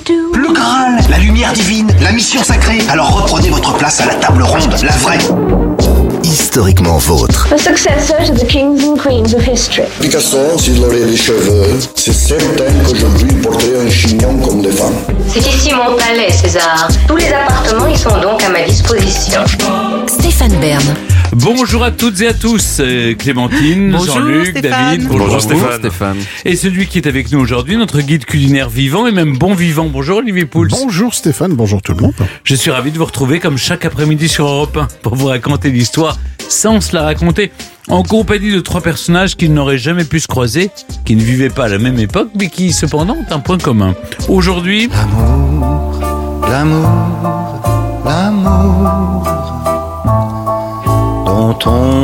Le Graal, la lumière divine, la mission sacrée. Alors reprenez votre place à la table ronde, la vraie. Historiquement vôtre. The successor to the kings and queens of history. Picasso, s'il aurait des cheveux, c'est certain que je lui porterais un chignon comme des femmes. C'est ici mon palais, César. Tous les appartements y sont donc à ma disposition. Stéphane Bern. Bonjour à toutes et à tous, Clémentine, Bonjour, Jean-Luc, Stéphane. David. Bonjour Stéphane. Et celui qui est avec nous aujourd'hui, notre guide culinaire vivant et même bon vivant. Bonjour Olivier Pouls. Bonjour Stéphane, bonjour tout le monde. Je suis ravi de vous retrouver comme chaque après-midi sur Europe 1 pour vous raconter l'histoire sans se la raconter, en compagnie de trois personnages qui n'auraient jamais pu se croiser, qui ne vivaient pas à la même époque, mais qui cependant ont un point commun. Aujourd'hui... L'amour dont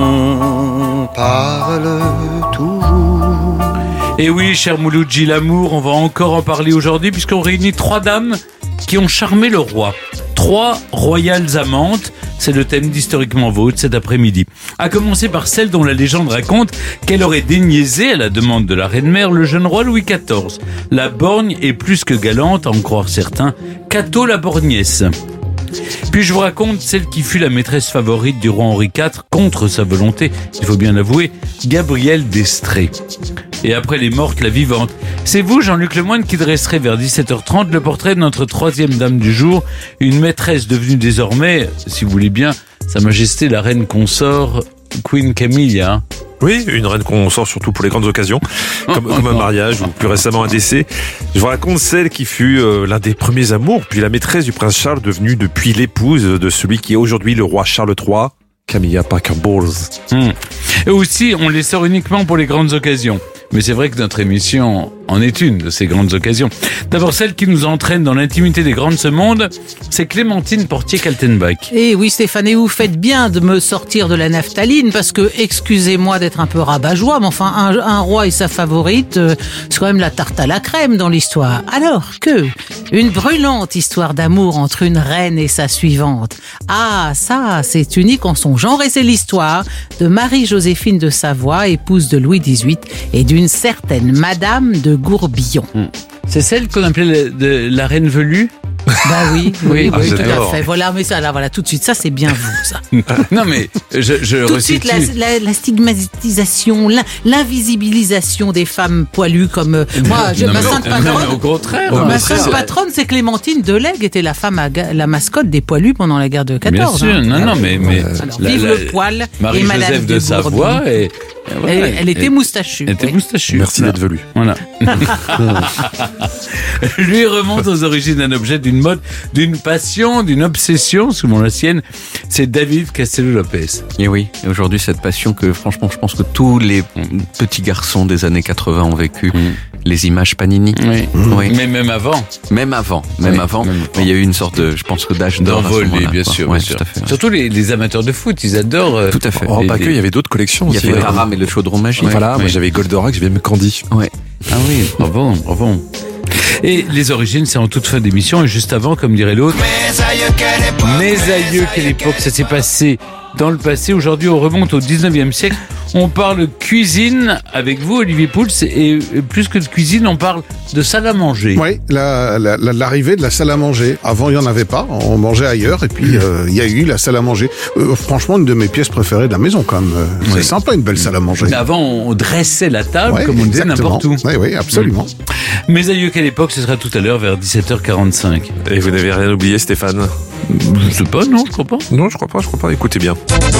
on parle toujours. Et oui, cher Mouloudji, l'amour, on va encore en parler aujourd'hui puisqu'on réunit trois dames qui ont charmé le roi. Trois royales amantes, c'est le thème d'Historiquement Vôtre cet après-midi. À commencer par celle dont la légende raconte qu'elle aurait déniaisé, à la demande de la reine-mère, le jeune roi Louis XIV. La borgne est plus que galante, à en croire certains, Cato la borgnesse. Puis je vous raconte celle qui fut la maîtresse favorite du roi Henri IV, contre sa volonté, il faut bien l'avouer, Gabrielle d'Estrées. Et après les mortes, la vivante. C'est vous, Jean-Luc Lemoyne, qui dresserez vers 17h30 le portrait de notre troisième dame du jour, une maîtresse devenue désormais, si vous voulez bien, Sa Majesté la reine consort, Queen Camilla. Oui, une reine qu'on sort surtout pour les grandes occasions, comme un mariage ou plus récemment un décès. Je vous raconte celle qui fut l'un des premiers amours, puis la maîtresse du prince Charles, devenue depuis l'épouse de celui qui est aujourd'hui le roi Charles III, Camilla Parker Bowles. Et aussi, on les sort uniquement pour les grandes occasions. Mais c'est vrai que notre émission en est une de ces grandes occasions. D'abord, celle qui nous entraîne dans l'intimité des grands de ce monde, c'est Clémentine Portier-Kaltenbach. Et oui, Stéphane, et vous faites bien de me sortir de la naphtaline, parce que, excusez-moi d'être un peu rabat-joie, mais enfin, un roi et sa favorite, c'est quand même la tarte à la crème dans l'histoire. Alors que une brûlante histoire d'amour entre une reine et sa suivante. Ah, ça, c'est unique en son genre, et c'est l'histoire de Marie-Joséphine de Savoie, épouse de Louis XVIII, et d'une certaine Madame de Gourbillon. C'est celle qu'on appelait la reine velue? Bah oui, oui, Ah, tout à j'adore. fait. Voilà, mais ça, là, voilà, tout de suite, ça, c'est bien vous, ça. Non mais, je Tout de suite, resitue. la stigmatisation, l'invisibilisation des femmes poilues comme moi. Non, Ma mais sainte non, mais patronne, au contraire. ma sainte patronne, c'est Clémentine Delègue, était la femme, la mascotte des poilus pendant la guerre de 14. Bien sûr, non, mais Alors, vive le poil et Madame Marie-Joseph de Savoie et voilà, Elle était moustachue. Elle était oui. moustachue. Merci d'être velu. Voilà. Lui remonte aux origines d'un objet, d'une mode, d'une passion, d'une obsession, souvent la sienne. C'est David Castello-Lopez. Et oui, et aujourd'hui cette passion que franchement je pense que tous les petits garçons des années 80 ont vécu, les images Panini. Oui. Oui. Mais même avant. Même avant. Oui, même avant. Mais il y a eu une sorte de, je pense que d'âge d'or à ce D'envolée, moment-là, bien quoi. sûr. Ouais, bien sûr. tout à fait. Ouais. Surtout les amateurs de foot, ils adorent. Tout à fait. Oh, pas que, il y avait d'autres collections Il y aussi. avait Taram et le chaudron magique. Voilà, moi Oui. j'avais Goldorak, j'avais même Candy. Ouais. Ah oui, bravo, bravo. Et les origines, c'est en toute fin d'émission. Et juste avant, comme dirait l'autre, mes aïeux, quelle époque ça s'est passé dans le passé. Aujourd'hui, on remonte au 19e siècle. On parle cuisine avec vous, Olivier Pouls. Et plus que de cuisine, on parle de salle à manger. Oui, l'arrivée de la salle à manger. Avant, il n'y en avait pas. On mangeait ailleurs. Et puis, il y a eu la salle à manger. Franchement, une de mes pièces préférées de la maison, quand même. C'est sympa, une belle salle à manger. Mais avant, on dressait la table, Ouais, comme on disait, exactement. n'importe où. Oui, oui, absolument. Mes aïeux, quelle époque, ce sera tout à l'heure, vers 17h45. Et vous n'avez rien oublié, Stéphane? Je sais pas, non, je crois pas. Non, je crois pas. Écoutez bien.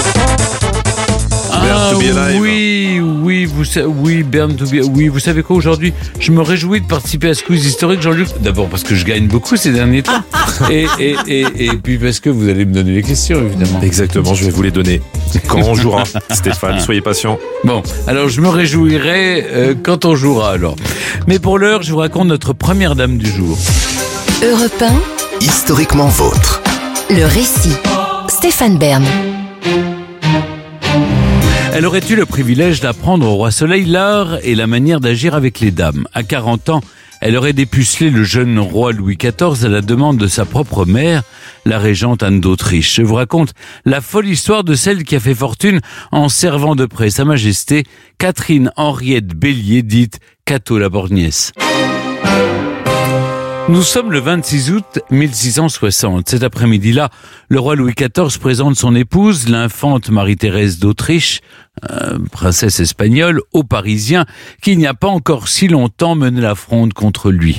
Ah, to be alive. oui, Burn to be. Oui, vous savez quoi, aujourd'hui, je me réjouis de participer à ce quiz historique, Jean-Luc. D'abord parce que je gagne beaucoup ces derniers temps. et puis parce que vous allez me donner les questions, évidemment. Exactement, je vais vous les donner. Quand on jouera, Stéphane, soyez patient. Bon, alors je me réjouirai quand on jouera, alors. Mais pour l'heure, je vous raconte notre première dame du jour. Europe 1, Historiquement vôtre. le récit. Stéphane Bern. Elle aurait eu le privilège d'apprendre au roi Soleil l'art et la manière d'agir avec les dames. À 40 ans, elle aurait dépucelé le jeune roi Louis XIV à la demande de sa propre mère, la régente Anne d'Autriche. Je vous raconte la folle histoire de celle qui a fait fortune en servant de près Sa Majesté Catherine Henriette Bélier, dite Cato la borgnesse. Nous sommes le 26 août 1660. Cet après-midi-là, le roi Louis XIV présente son épouse, l'infante Marie-Thérèse d'Autriche, princesse espagnole, aux Parisiens qui, il n'y a pas encore si longtemps, menaient la fronde contre lui.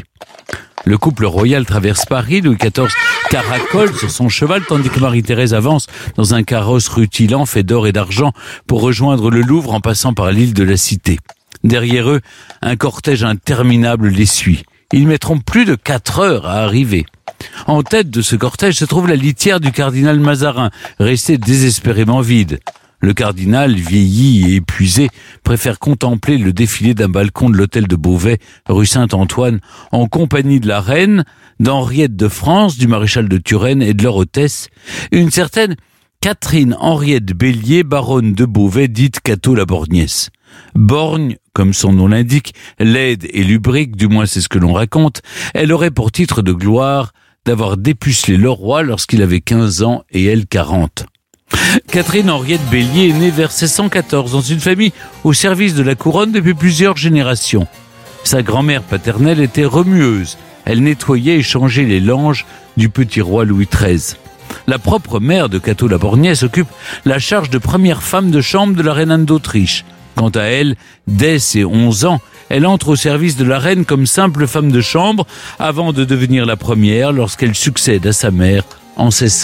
Le couple royal traverse Paris, Louis XIV caracole sur son cheval, tandis que Marie-Thérèse avance dans un carrosse rutilant fait d'or et d'argent pour rejoindre le Louvre en passant par l'île de la Cité. Derrière eux, un cortège interminable les suit. Ils mettront plus de 4 heures à arriver. En tête de ce cortège se trouve la litière du cardinal Mazarin, restée désespérément vide. Le cardinal, vieilli et épuisé, préfère contempler le défilé d'un balcon de l'hôtel de Beauvais, rue Saint-Antoine, en compagnie de la reine, d'Henriette de France, du maréchal de Turenne et de leur hôtesse, une certaine Catherine Henriette Bélier, baronne de Beauvais, dite Cato la Borgnesse. Borgne, comme son nom l'indique, laide et lubrique, du moins c'est ce que l'on raconte, elle aurait pour titre de gloire d'avoir dépucelé le roi lorsqu'il avait 15 ans et elle 40. Catherine Henriette Bélier est née vers 1614 dans une famille au service de la couronne depuis plusieurs générations. Sa grand-mère paternelle était remueuse. Elle nettoyait et changeait les langes du petit roi Louis XIII. La propre mère de Cato la Borgnesse occupe la charge de première femme de chambre de la reine Anne d'Autriche. Quant à elle, dès ses 11 ans, elle entre au service de la reine comme simple femme de chambre avant de devenir la première lorsqu'elle succède à sa mère en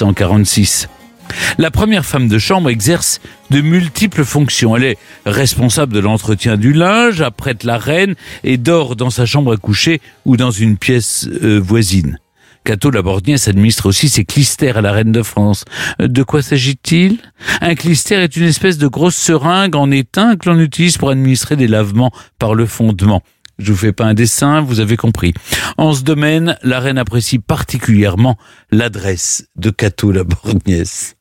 1646. La première femme de chambre exerce de multiples fonctions. Elle est responsable de l'entretien du linge, apprête la reine et dort dans sa chambre à coucher ou dans une pièce voisine. Cato la Borgnesse administre aussi ses clystères à la reine de France. De quoi s'agit-il ? Un clystère est une espèce de grosse seringue en étain que l'on utilise pour administrer des lavements par le fondement. Je vous fais pas un dessin, vous avez compris. En ce domaine, la reine apprécie particulièrement l'adresse de Cato la Borgnesse.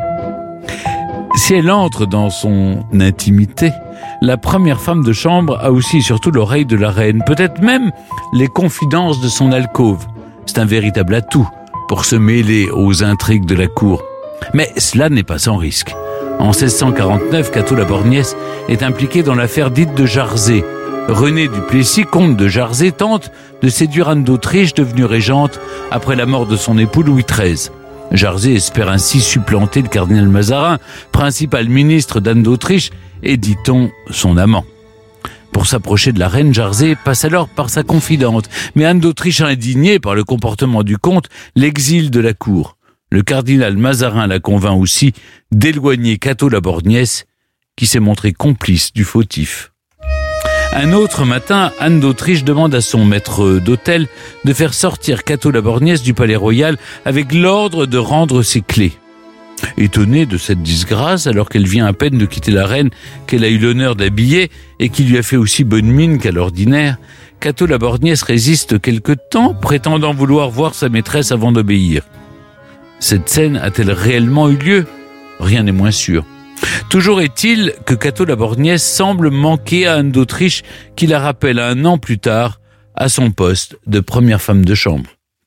Si elle entre dans son intimité, la première femme de chambre a aussi et surtout l'oreille de la reine, peut-être même les confidences de son alcôve. C'est un véritable atout pour se mêler aux intrigues de la cour. Mais cela n'est pas sans risque. En 1649, Cato la Borgnesse est impliquée dans l'affaire dite de Jarzé. René du Plessis, comte de Jarzé, tente de séduire Anne d'Autriche, devenue régente après la mort de son époux Louis XIII. Jarzé espère ainsi supplanter le cardinal Mazarin, principal ministre d'Anne d'Autriche et, dit-on, son amant. Pour s'approcher de la reine, Jarzé passe alors par sa confidente, mais Anne d'Autriche, indignée par le comportement du comte, l'exile de la cour. Le cardinal Mazarin la convainc aussi d'éloigner Cato la Borgnesse, qui s'est montré complice du fautif. Un autre matin, Anne d'Autriche demande à son maître d'hôtel de faire sortir Cato la Borgnesse du palais royal avec l'ordre de rendre ses clés. Étonnée de cette disgrâce, alors qu'elle vient à peine de quitter la reine qu'elle a eu l'honneur d'habiller et qui lui a fait aussi bonne mine qu'à l'ordinaire, Cato la Borgnesse résiste quelque temps, prétendant vouloir voir sa maîtresse avant d'obéir. Cette scène a-t-elle réellement eu lieu ? Rien n'est moins sûr. Toujours est-il que Cato la Borgnesse semble manquer à Anne d'Autriche, qui la rappelle 1 an plus tard à son poste de première femme de chambre.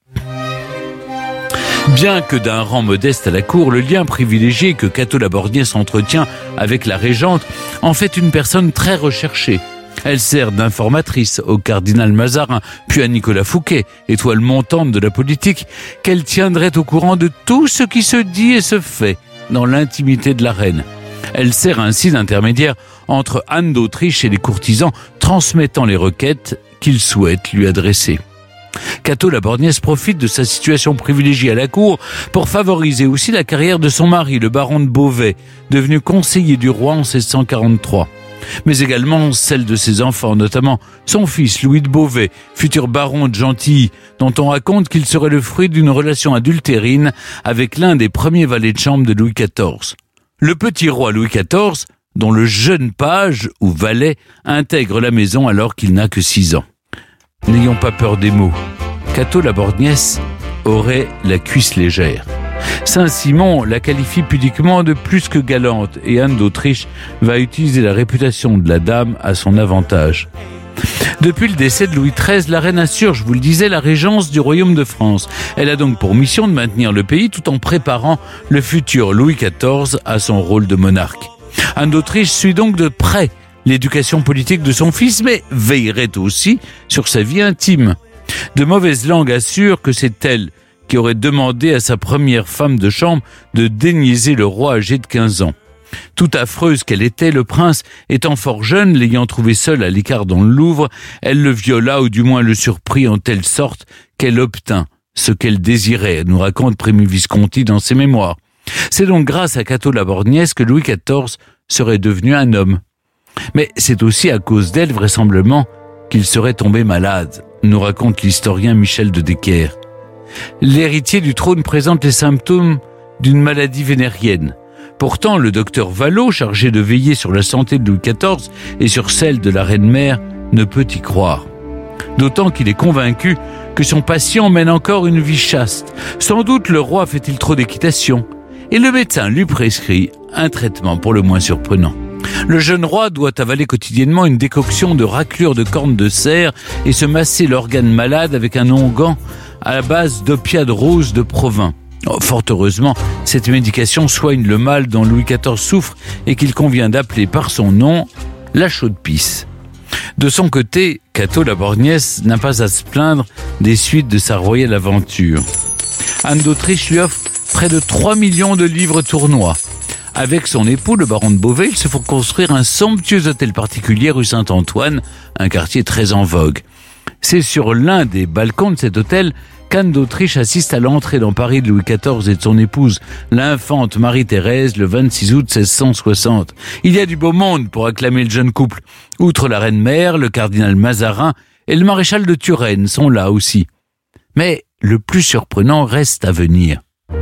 Bien que d'un rang modeste à la cour, le lien privilégié que Cato la Borgnesse entretient avec la régente en fait une personne très recherchée. Elle sert d'informatrice au cardinal Mazarin, puis à Nicolas Fouquet, étoile montante de la politique, qu'elle tiendrait au courant de tout ce qui se dit et se fait dans l'intimité de la reine. Elle sert ainsi d'intermédiaire entre Anne d'Autriche et les courtisans, transmettant les requêtes qu'ils souhaitent lui adresser. Cato la Borgnesse profite de sa situation privilégiée à la cour pour favoriser aussi la carrière de son mari, le baron de Beauvais, devenu conseiller du roi en 1643. Mais également celle de ses enfants, notamment son fils Louis de Beauvais, futur baron de Gentilly, dont on raconte qu'il serait le fruit d'une relation adultérine avec l'un des premiers valets de chambre de Louis XIV. Le petit roi Louis XIV, dont le jeune page ou valet intègre la maison alors qu'il n'a que 6 ans. N'ayons pas peur des mots. Cato la Borgnesse aurait la cuisse légère. Saint-Simon la qualifie pudiquement de plus que galante et Anne d'Autriche va utiliser la réputation de la dame à son avantage. Depuis le décès de Louis XIII, la reine assure, je vous le disais, la régence du royaume de France. Elle a donc pour mission de maintenir le pays tout en préparant le futur Louis XIV à son rôle de monarque. Anne d'Autriche suit donc de près l'éducation politique de son fils, mais veillerait aussi sur sa vie intime. De mauvaises langues assurent que c'est elle qui aurait demandé à sa première femme de chambre de déniaiser le roi âgé de 15 ans. Toute affreuse qu'elle était, le prince, étant fort jeune, l'ayant trouvé seul à l'écart dans le Louvre, elle le viola ou du moins le surprit en telle sorte qu'elle obtint ce qu'elle désirait, nous raconte Primi Visconti dans ses mémoires. C'est donc grâce à Cato la Borgnesse que Louis XIV serait devenu un homme. Mais c'est aussi à cause d'elle, vraisemblablement, qu'il serait tombé malade, nous raconte l'historien Michel de Decker. L'héritier du trône présente les symptômes d'une maladie vénérienne. Pourtant, le docteur Vallot, chargé de veiller sur la santé de Louis XIV et sur celle de la reine-mère, ne peut y croire. D'autant qu'il est convaincu que son patient mène encore une vie chaste. Sans doute le roi fait-il trop d'équitation, et le médecin lui prescrit un traitement pour le moins surprenant. Le jeune roi doit avaler quotidiennement une décoction de raclure de cornes de cerf et se masser l'organe malade avec un onguent à la base d'opiades roses de Provins. Fort heureusement, cette médication soigne le mal dont Louis XIV souffre et qu'il convient d'appeler par son nom la chaude-pisse. De son côté, Cato la Borgnesse n'a pas à se plaindre des suites de sa royale aventure. Anne d'Autriche lui offre près de 3 millions de livres tournois. Avec son époux, le baron de Beauvais, ils se font construire un somptueux hôtel particulier rue Saint-Antoine, un quartier très en vogue. C'est sur l'un des balcons de cet hôtel qu'Anne d'Autriche assiste à l'entrée dans Paris de Louis XIV et de son épouse, l'infante Marie-Thérèse, le 26 août 1660. Il y a du beau monde pour acclamer le jeune couple. Outre la reine-mère, le cardinal Mazarin et le maréchal de Turenne sont là aussi. Mais le plus surprenant reste à venir.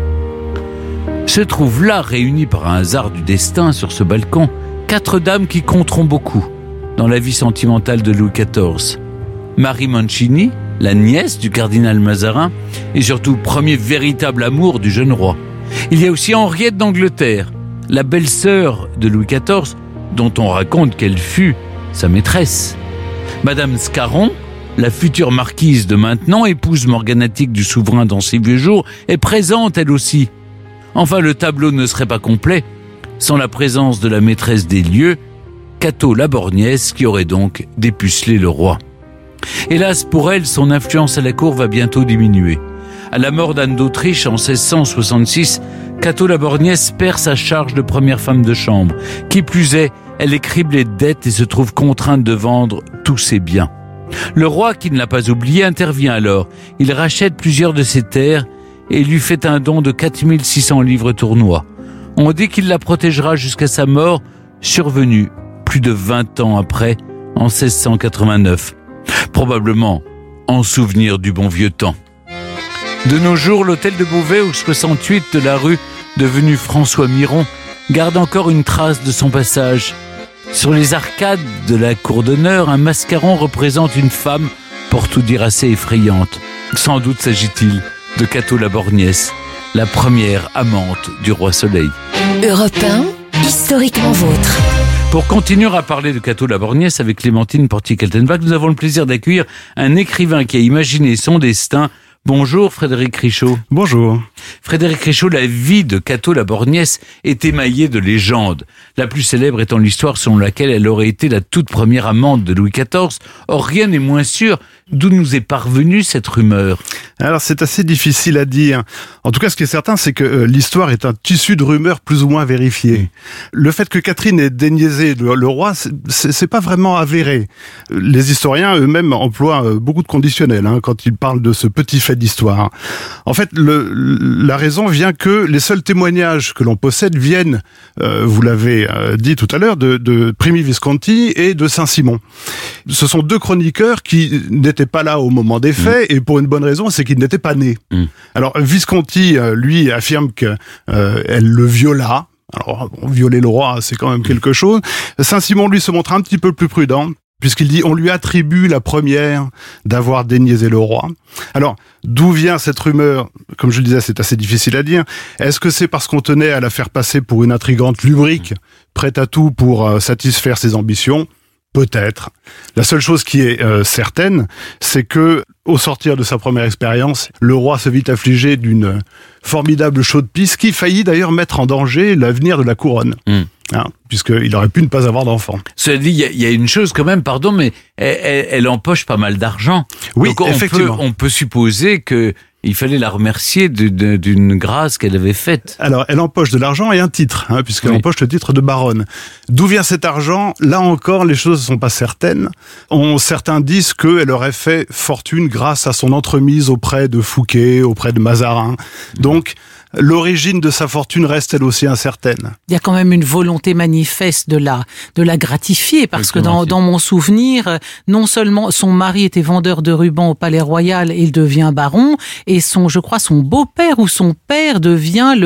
Se trouvent là, réunies par un hasard du destin sur ce balcon, 4 dames qui compteront beaucoup dans la vie sentimentale de Louis XIV. Marie Mancini, la nièce du cardinal Mazarin, et surtout premier véritable amour du jeune roi. Il y a aussi Henriette d'Angleterre, la belle-sœur de Louis XIV, dont on raconte qu'elle fut sa maîtresse. Madame Scarron, la future marquise de Maintenon, épouse morganatique du souverain dans ses vieux jours, est présente elle aussi. Enfin, le tableau ne serait pas complet sans la présence de la maîtresse des lieux, Cato la Borgnesse, qui aurait donc dépucelé le roi. Hélas pour elle, son influence à la cour va bientôt diminuer. À la mort d'Anne d'Autriche en 1666, Cato la Borgnesse perd sa charge de première femme de chambre. Qui plus est, elle est criblée de dettes et se trouve contrainte de vendre tous ses biens. Le roi, qui ne l'a pas oublié, intervient alors. Il rachète plusieurs de ses terres et lui fait un don de 4600 livres tournois. On dit qu'il la protégera jusqu'à sa mort, survenue plus de 20 ans après, en 1689. Probablement en souvenir du bon vieux temps. De nos jours, l'hôtel de Beauvais, au 68 de la rue, devenu François Miron, garde encore une trace de son passage. Sur les arcades de la cour d'honneur, un mascaron représente une femme, pour tout dire assez effrayante. Sans doute s'agit-il de Cato la Borgnesse, la première amante du roi Soleil. Europe 1, historiquement vôtre. Pour continuer à parler de Cato la Borgnesse avec Clémentine Portier-Kaltenbach, nous avons le plaisir d'accueillir un écrivain qui a imaginé son destin. Bonjour Frédéric Richaud. Bonjour. Frédéric Richaud, la vie de Cato la Borgnesse est émaillée de légendes. La plus célèbre étant l'histoire selon laquelle elle aurait été la toute première amante de Louis XIV. Or, rien n'est moins sûr. D'où nous est parvenue cette rumeur? Alors, c'est assez difficile à dire. En tout cas, ce qui est certain, c'est que l'histoire est un tissu de rumeurs plus ou moins vérifiées. Le fait que Catherine ait déniaisé le roi, c'est pas vraiment avéré. Les historiens eux-mêmes emploient beaucoup de conditionnels quand ils parlent de ce petit fait d'histoire. En fait, la raison vient que les seuls témoignages que l'on possède viennent, vous l'avez dit tout à l'heure, de Primi Visconti et de Saint-Simon. Ce sont 2 chroniqueurs qui n'étaient pas là au moment des faits, et pour une bonne raison, c'est qu'ils n'étaient pas nés. Alors, Visconti, lui, affirme que elle le viola. Alors, violer le roi, c'est quand même quelque chose. Saint-Simon, lui, se montre un petit peu plus prudent, puisqu'il dit on lui attribue la première d'avoir déniaisé le roi. Alors, d'où vient cette rumeur? Comme je le disais, c'est assez difficile à dire. Est-ce que c'est parce qu'on tenait à la faire passer pour une intrigante lubrique, prête à tout pour satisfaire ses ambitions? Peut-être. La seule chose qui est certaine, c'est que au sortir de sa première expérience, le roi se vit affligé d'une formidable chaude-pisse qui faillit d'ailleurs mettre en danger l'avenir de la couronne. Puisqu'il aurait pu ne pas avoir d'enfant. Cela dit, il y a une chose quand même, pardon, mais elle empoche pas mal d'argent. Oui, donc effectivement. On peut supposer que il fallait la remercier d'une grâce qu'elle avait faite. Alors, elle empoche de l'argent et un titre, puisqu'elle empoche le titre de baronne. D'où vient cet argent ? Là encore, les choses ne sont pas certaines. Certains disent qu'elle aurait fait fortune grâce à son entremise auprès de Fouquet, auprès de Mazarin. Donc, l'origine de sa fortune reste elle aussi incertaine. Il y a quand même une volonté manifeste de la gratifier, parce que dans mon souvenir, non seulement son mari était vendeur de rubans au Palais Royal et il devient baron, et je crois son beau-père ou son père devient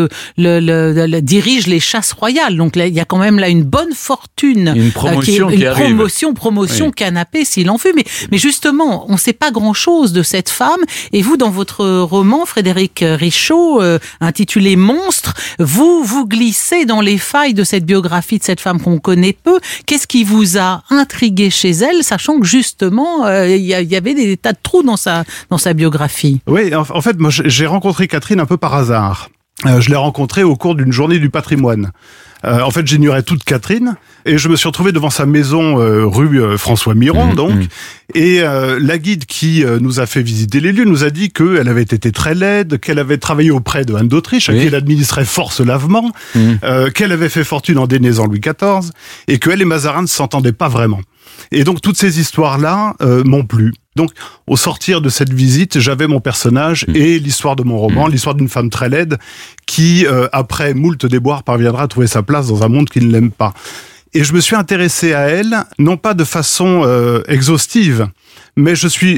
dirige les chasses royales. Donc là, il y a quand même là une bonne fortune. Une promotion qui arrive. Promotion canapé s'il en fut. Mais justement, on ne sait pas grand-chose de cette femme. Et vous, dans votre roman, Frédéric Richaud, intitulé Monstre, vous glissez dans les failles de cette biographie de cette femme qu'on connaît peu. Qu'est-ce qui vous a intrigué chez elle, sachant que justement, il y avait des tas de trous dans sa biographie? Oui, en fait, moi, j'ai rencontré Catherine un peu par hasard. Je l'ai rencontrée au cours d'une journée du patrimoine. En fait, j'ignorais toute Catherine et je me suis retrouvé devant sa maison rue François Miron, et la guide qui nous a fait visiter les lieux nous a dit qu'elle avait été très laide, qu'elle avait travaillé auprès de Anne d'Autriche, à qui elle administrait force lavement, qu'elle avait fait fortune en déniaisant Louis XIV, et qu'elle et Mazarin ne s'entendaient pas vraiment. Et donc, toutes ces histoires-là m'ont plu. Donc, au sortir de cette visite, j'avais mon personnage et l'histoire de mon roman, l'histoire d'une femme très laide qui, après moult déboires, parviendra à trouver sa place dans un monde qui ne l'aime pas. Et je me suis intéressé à elle, non pas de façon exhaustive, mais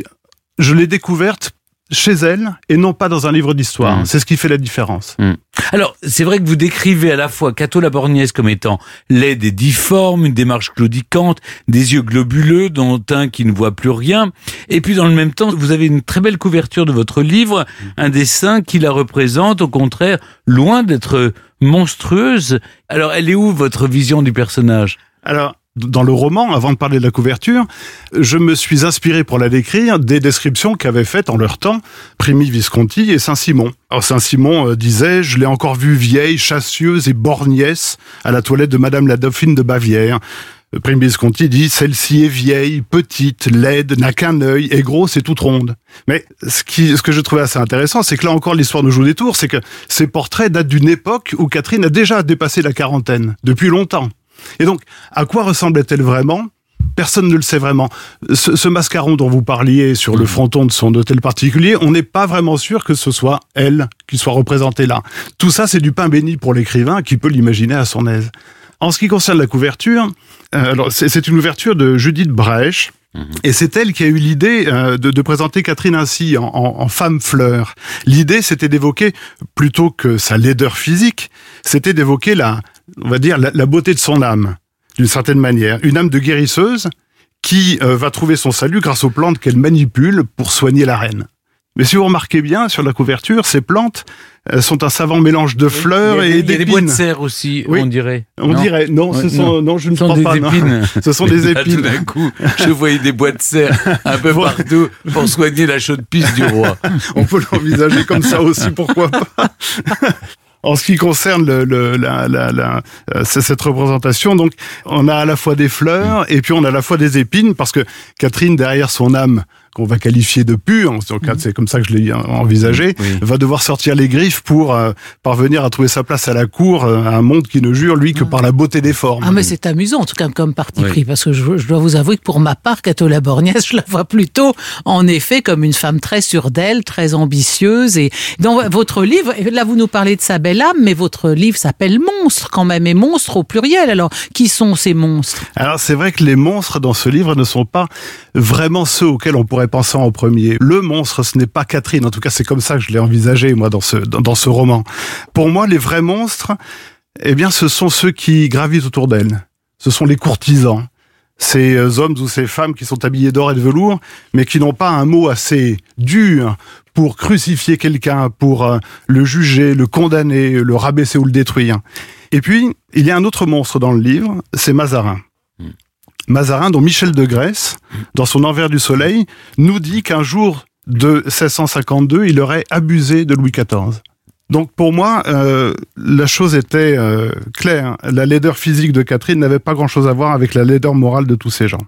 je l'ai découverte chez elle et non pas dans un livre d'histoire. C'est ce qui fait la différence. Alors, c'est vrai que vous décrivez à la fois Cato la Borgnesse comme étant laide et difforme, une démarche claudicante, des yeux globuleux, dont un qui ne voit plus rien. Et puis, dans le même temps, vous avez une très belle couverture de votre livre, un dessin qui la représente, au contraire, loin d'être monstrueuse. Alors, elle est où, votre vision du personnage ? Alors, dans le roman, avant de parler de la couverture, je me suis inspiré pour la décrire des descriptions qu'avaient faites en leur temps Primi Visconti et Saint-Simon. Alors Saint-Simon disait « Je l'ai encore vue vieille, chassieuse et borgnesse à la toilette de Madame la Dauphine de Bavière ». Primi Visconti dit « Celle-ci est vieille, petite, laide, n'a qu'un œil, est grosse et toute ronde ». Mais ce que je trouvais assez intéressant, c'est que là encore l'histoire nous joue des tours, c'est que ces portraits datent d'une époque où Catherine a déjà dépassé la quarantaine, depuis longtemps. Et donc, à quoi ressemblait-elle vraiment ? Personne ne le sait vraiment. Ce mascaron dont vous parliez sur le fronton de son hôtel particulier, on n'est pas vraiment sûr que ce soit elle qui soit représentée là. Tout ça, c'est du pain béni pour l'écrivain qui peut l'imaginer à son aise. En ce qui concerne la couverture, alors c'est une ouverture de Judith Bresch. Et c'est elle qui a eu l'idée de présenter Catherine ainsi, en femme fleur. L'idée, c'était d'évoquer, plutôt que sa laideur physique, c'était d'évoquer la beauté de son âme, d'une certaine manière. Une âme de guérisseuse qui va trouver son salut grâce aux plantes qu'elle manipule pour soigner la reine. Mais si vous remarquez bien, sur la couverture, ces plantes sont un savant mélange de fleurs et d'épines. Il y a des bois de serre aussi, on dirait. On dirait. Non, non, je ne crois pas. Épines. Ce sont des épines. Là, tout d'un coup, je voyais des bois de serre un peu partout pour soigner la chaude-pisse du roi. On peut l'envisager comme ça aussi, pourquoi pas. En ce qui concerne cette représentation, donc, on a à la fois des fleurs et puis on a à la fois des épines, parce que Catherine, derrière son âme, qu'on va qualifier de pure, c'est comme ça que je l'ai envisagé, va devoir sortir les griffes pour parvenir à trouver sa place à la cour, à un monde qui ne jure, lui, que par la beauté des formes. Ah, mais c'est amusant, en tout cas, comme parti pris, parce que je dois vous avouer que pour ma part, Cato la Borgnesse, je la vois plutôt, en effet, comme une femme très sûre d'elle, très ambitieuse. Et dans votre livre, là, vous nous parlez de sa belle âme, mais votre livre s'appelle Monstre, quand même, et Monstre au pluriel. Alors, qui sont ces monstres ? Alors, c'est vrai que les monstres dans ce livre ne sont pas vraiment ceux auxquels on pourrait penser en premier. Le monstre, ce n'est pas Catherine. En tout cas, c'est comme ça que je l'ai envisagé, moi, dans ce roman. Pour moi, les vrais monstres, eh bien, ce sont ceux qui gravitent autour d'elle. Ce sont les courtisans. Ces hommes ou ces femmes qui sont habillés d'or et de velours, mais qui n'ont pas un mot assez dur pour crucifier quelqu'un, pour le juger, le condamner, le rabaisser ou le détruire. Et puis, il y a un autre monstre dans le livre, c'est Mazarin. Mazarin, dont Michel de Grèce, dans son Envers du soleil, nous dit qu'un jour, de 1652, il aurait abusé de Louis XIV. Donc pour moi, la chose était claire. La laideur physique de Catherine n'avait pas grand-chose à voir avec la laideur morale de tous ces gens.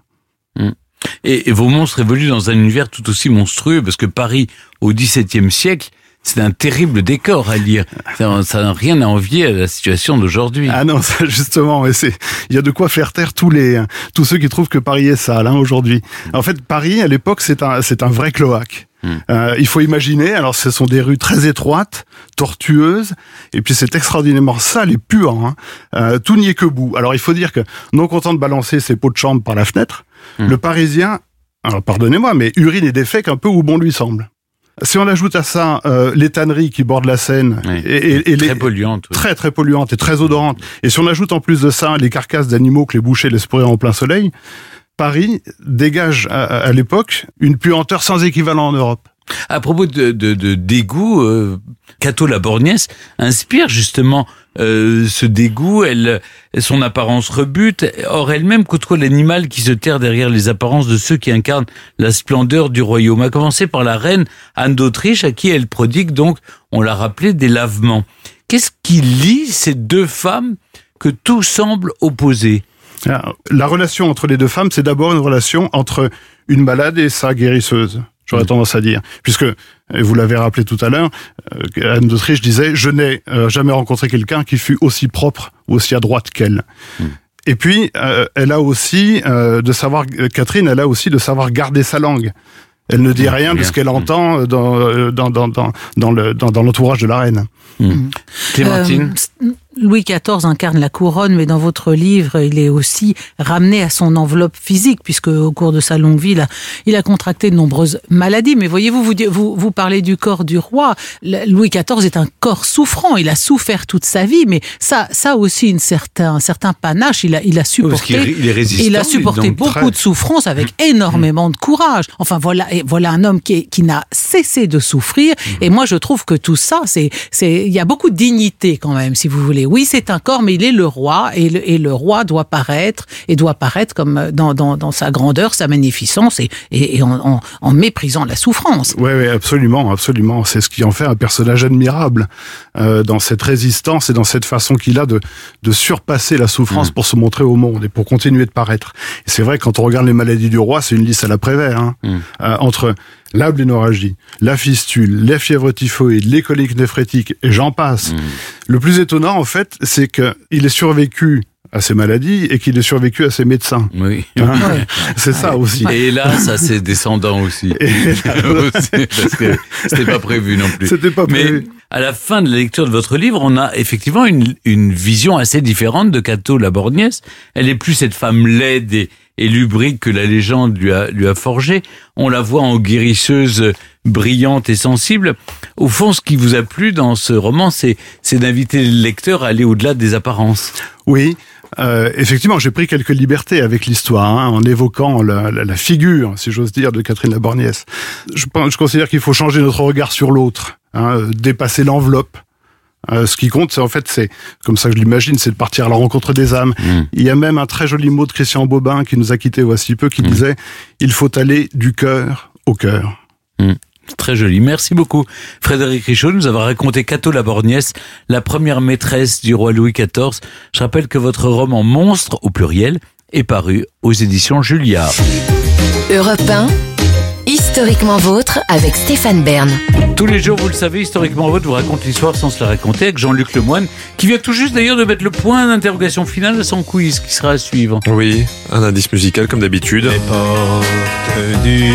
Et vos monstres évoluent dans un univers tout aussi monstrueux, parce que Paris, au XVIIe siècle, c'est un terrible décor à lire. Ça n'a rien à envier à la situation d'aujourd'hui. Ah non, ça justement, il y a de quoi faire taire tous ceux qui trouvent que Paris est sale aujourd'hui. En fait, Paris, à l'époque, c'est un vrai cloaque. Il faut imaginer, alors ce sont des rues très étroites, tortueuses, et puis c'est extraordinairement sale et puant. Tout n'y est que boue. Alors il faut dire que, non content de balancer ses pots de chambre par la fenêtre, le Parisien, alors pardonnez-moi, mais urine et défèque un peu où bon lui semble. Si on ajoute à ça les tanneries qui bordent la Seine, et très polluantes, très très polluantes et très odorantes, et si on ajoute en plus de ça les carcasses d'animaux que les bouchers laissent pourrir en plein soleil, Paris dégage à l'époque une puanteur sans équivalent en Europe. À propos de dégoût, Cato la Borgnesse inspire justement ce dégoût. Son apparence rebute. Or, elle-même côtoie l'animal qui se terre derrière les apparences de ceux qui incarnent la splendeur du royaume. À commencer par la reine Anne d'Autriche, à qui elle prodigue donc, on l'a rappelé, des lavements. Qu'est-ce qui lie ces deux femmes que tout semble opposer ? La relation entre les deux femmes, c'est d'abord une relation entre une malade et sa guérisseuse. J'aurais tendance à dire. Puisque, vous l'avez rappelé tout à l'heure, Anne d'Autriche disait « Je n'ai jamais rencontré quelqu'un qui fut aussi propre ou aussi à droite qu'elle ». Et puis, elle a aussi Catherine, elle a aussi de savoir garder sa langue. Elle ne dit rien de ce qu'elle entend dans l'entourage de la reine. Clémentine Louis XIV incarne la couronne, mais dans votre livre, il est aussi ramené à son enveloppe physique, puisque au cours de sa longue vie, il a contracté de nombreuses maladies. Mais voyez-vous, vous parlez du corps du roi. Louis XIV est un corps souffrant. Il a souffert toute sa vie, mais ça aussi un certain panache. Il a supporté. Il est résistant. Il a supporté beaucoup de souffrances avec énormément de courage. Enfin voilà un homme qui n'a cessé de souffrir. Et moi, je trouve que tout ça, il y a beaucoup de dignité quand même, si vous voulez. Oui, c'est un corps, mais il est le roi, et le roi doit paraître comme dans sa grandeur, sa magnificence, et en méprisant la souffrance. Oui, absolument, absolument. C'est ce qui en fait un personnage admirable, dans cette résistance et dans cette façon qu'il a de surpasser la souffrance pour se montrer au monde et pour continuer de paraître. Et c'est vrai, quand on regarde les maladies du roi, c'est une liste à la Prévert, entre la blénorragie, la fistule, la fièvre typhoïde, les coliques néphrétiques, et j'en passe. Le plus étonnant, en fait, c'est qu'il est survécu à ses maladies et qu'il est survécu à ses médecins. Oui. C'est ça aussi. Et hélas, à ses descendants aussi. Parce que c'était pas prévu non plus. C'était pas prévu. Mais à la fin de la lecture de votre livre, on a effectivement une vision assez différente de Cato la Borgnesse. Elle est plus cette femme laide et lubrique que la légende lui a forgée. On la voit en guérisseuse brillante et sensible. Au fond, ce qui vous a plu dans ce roman, c'est d'inviter le lecteur à aller au-delà des apparences. Oui. Effectivement, j'ai pris quelques libertés avec l'histoire, en évoquant la figure, si j'ose dire, de Catherine la Borgnesse. Je considère qu'il faut changer notre regard sur l'autre, dépasser l'enveloppe. Ce qui compte, c'est comme ça que je l'imagine, c'est de partir à la rencontre des âmes. Il y a même un très joli mot de Christian Bobin qui nous a quittés voici peu, qui disait « Il faut aller du cœur au cœur ». Très joli. Merci beaucoup, Frédéric Richaud, de nous avoir raconté Cato la Borgnesse, la première maîtresse du roi Louis XIV. Je rappelle que votre roman Monstre, au pluriel, est paru aux éditions Julliard. Europe 1, Historiquement Vôtre, avec Stéphane Bern. Tous les jours, vous le savez, Historiquement Vôtre vous raconte l'histoire sans se la raconter, avec Jean-Luc Lemoyne, qui vient tout juste d'ailleurs de mettre le point d'interrogation final à son quiz, qui sera à suivre. Oui, un indice musical comme d'habitude. Les portes du...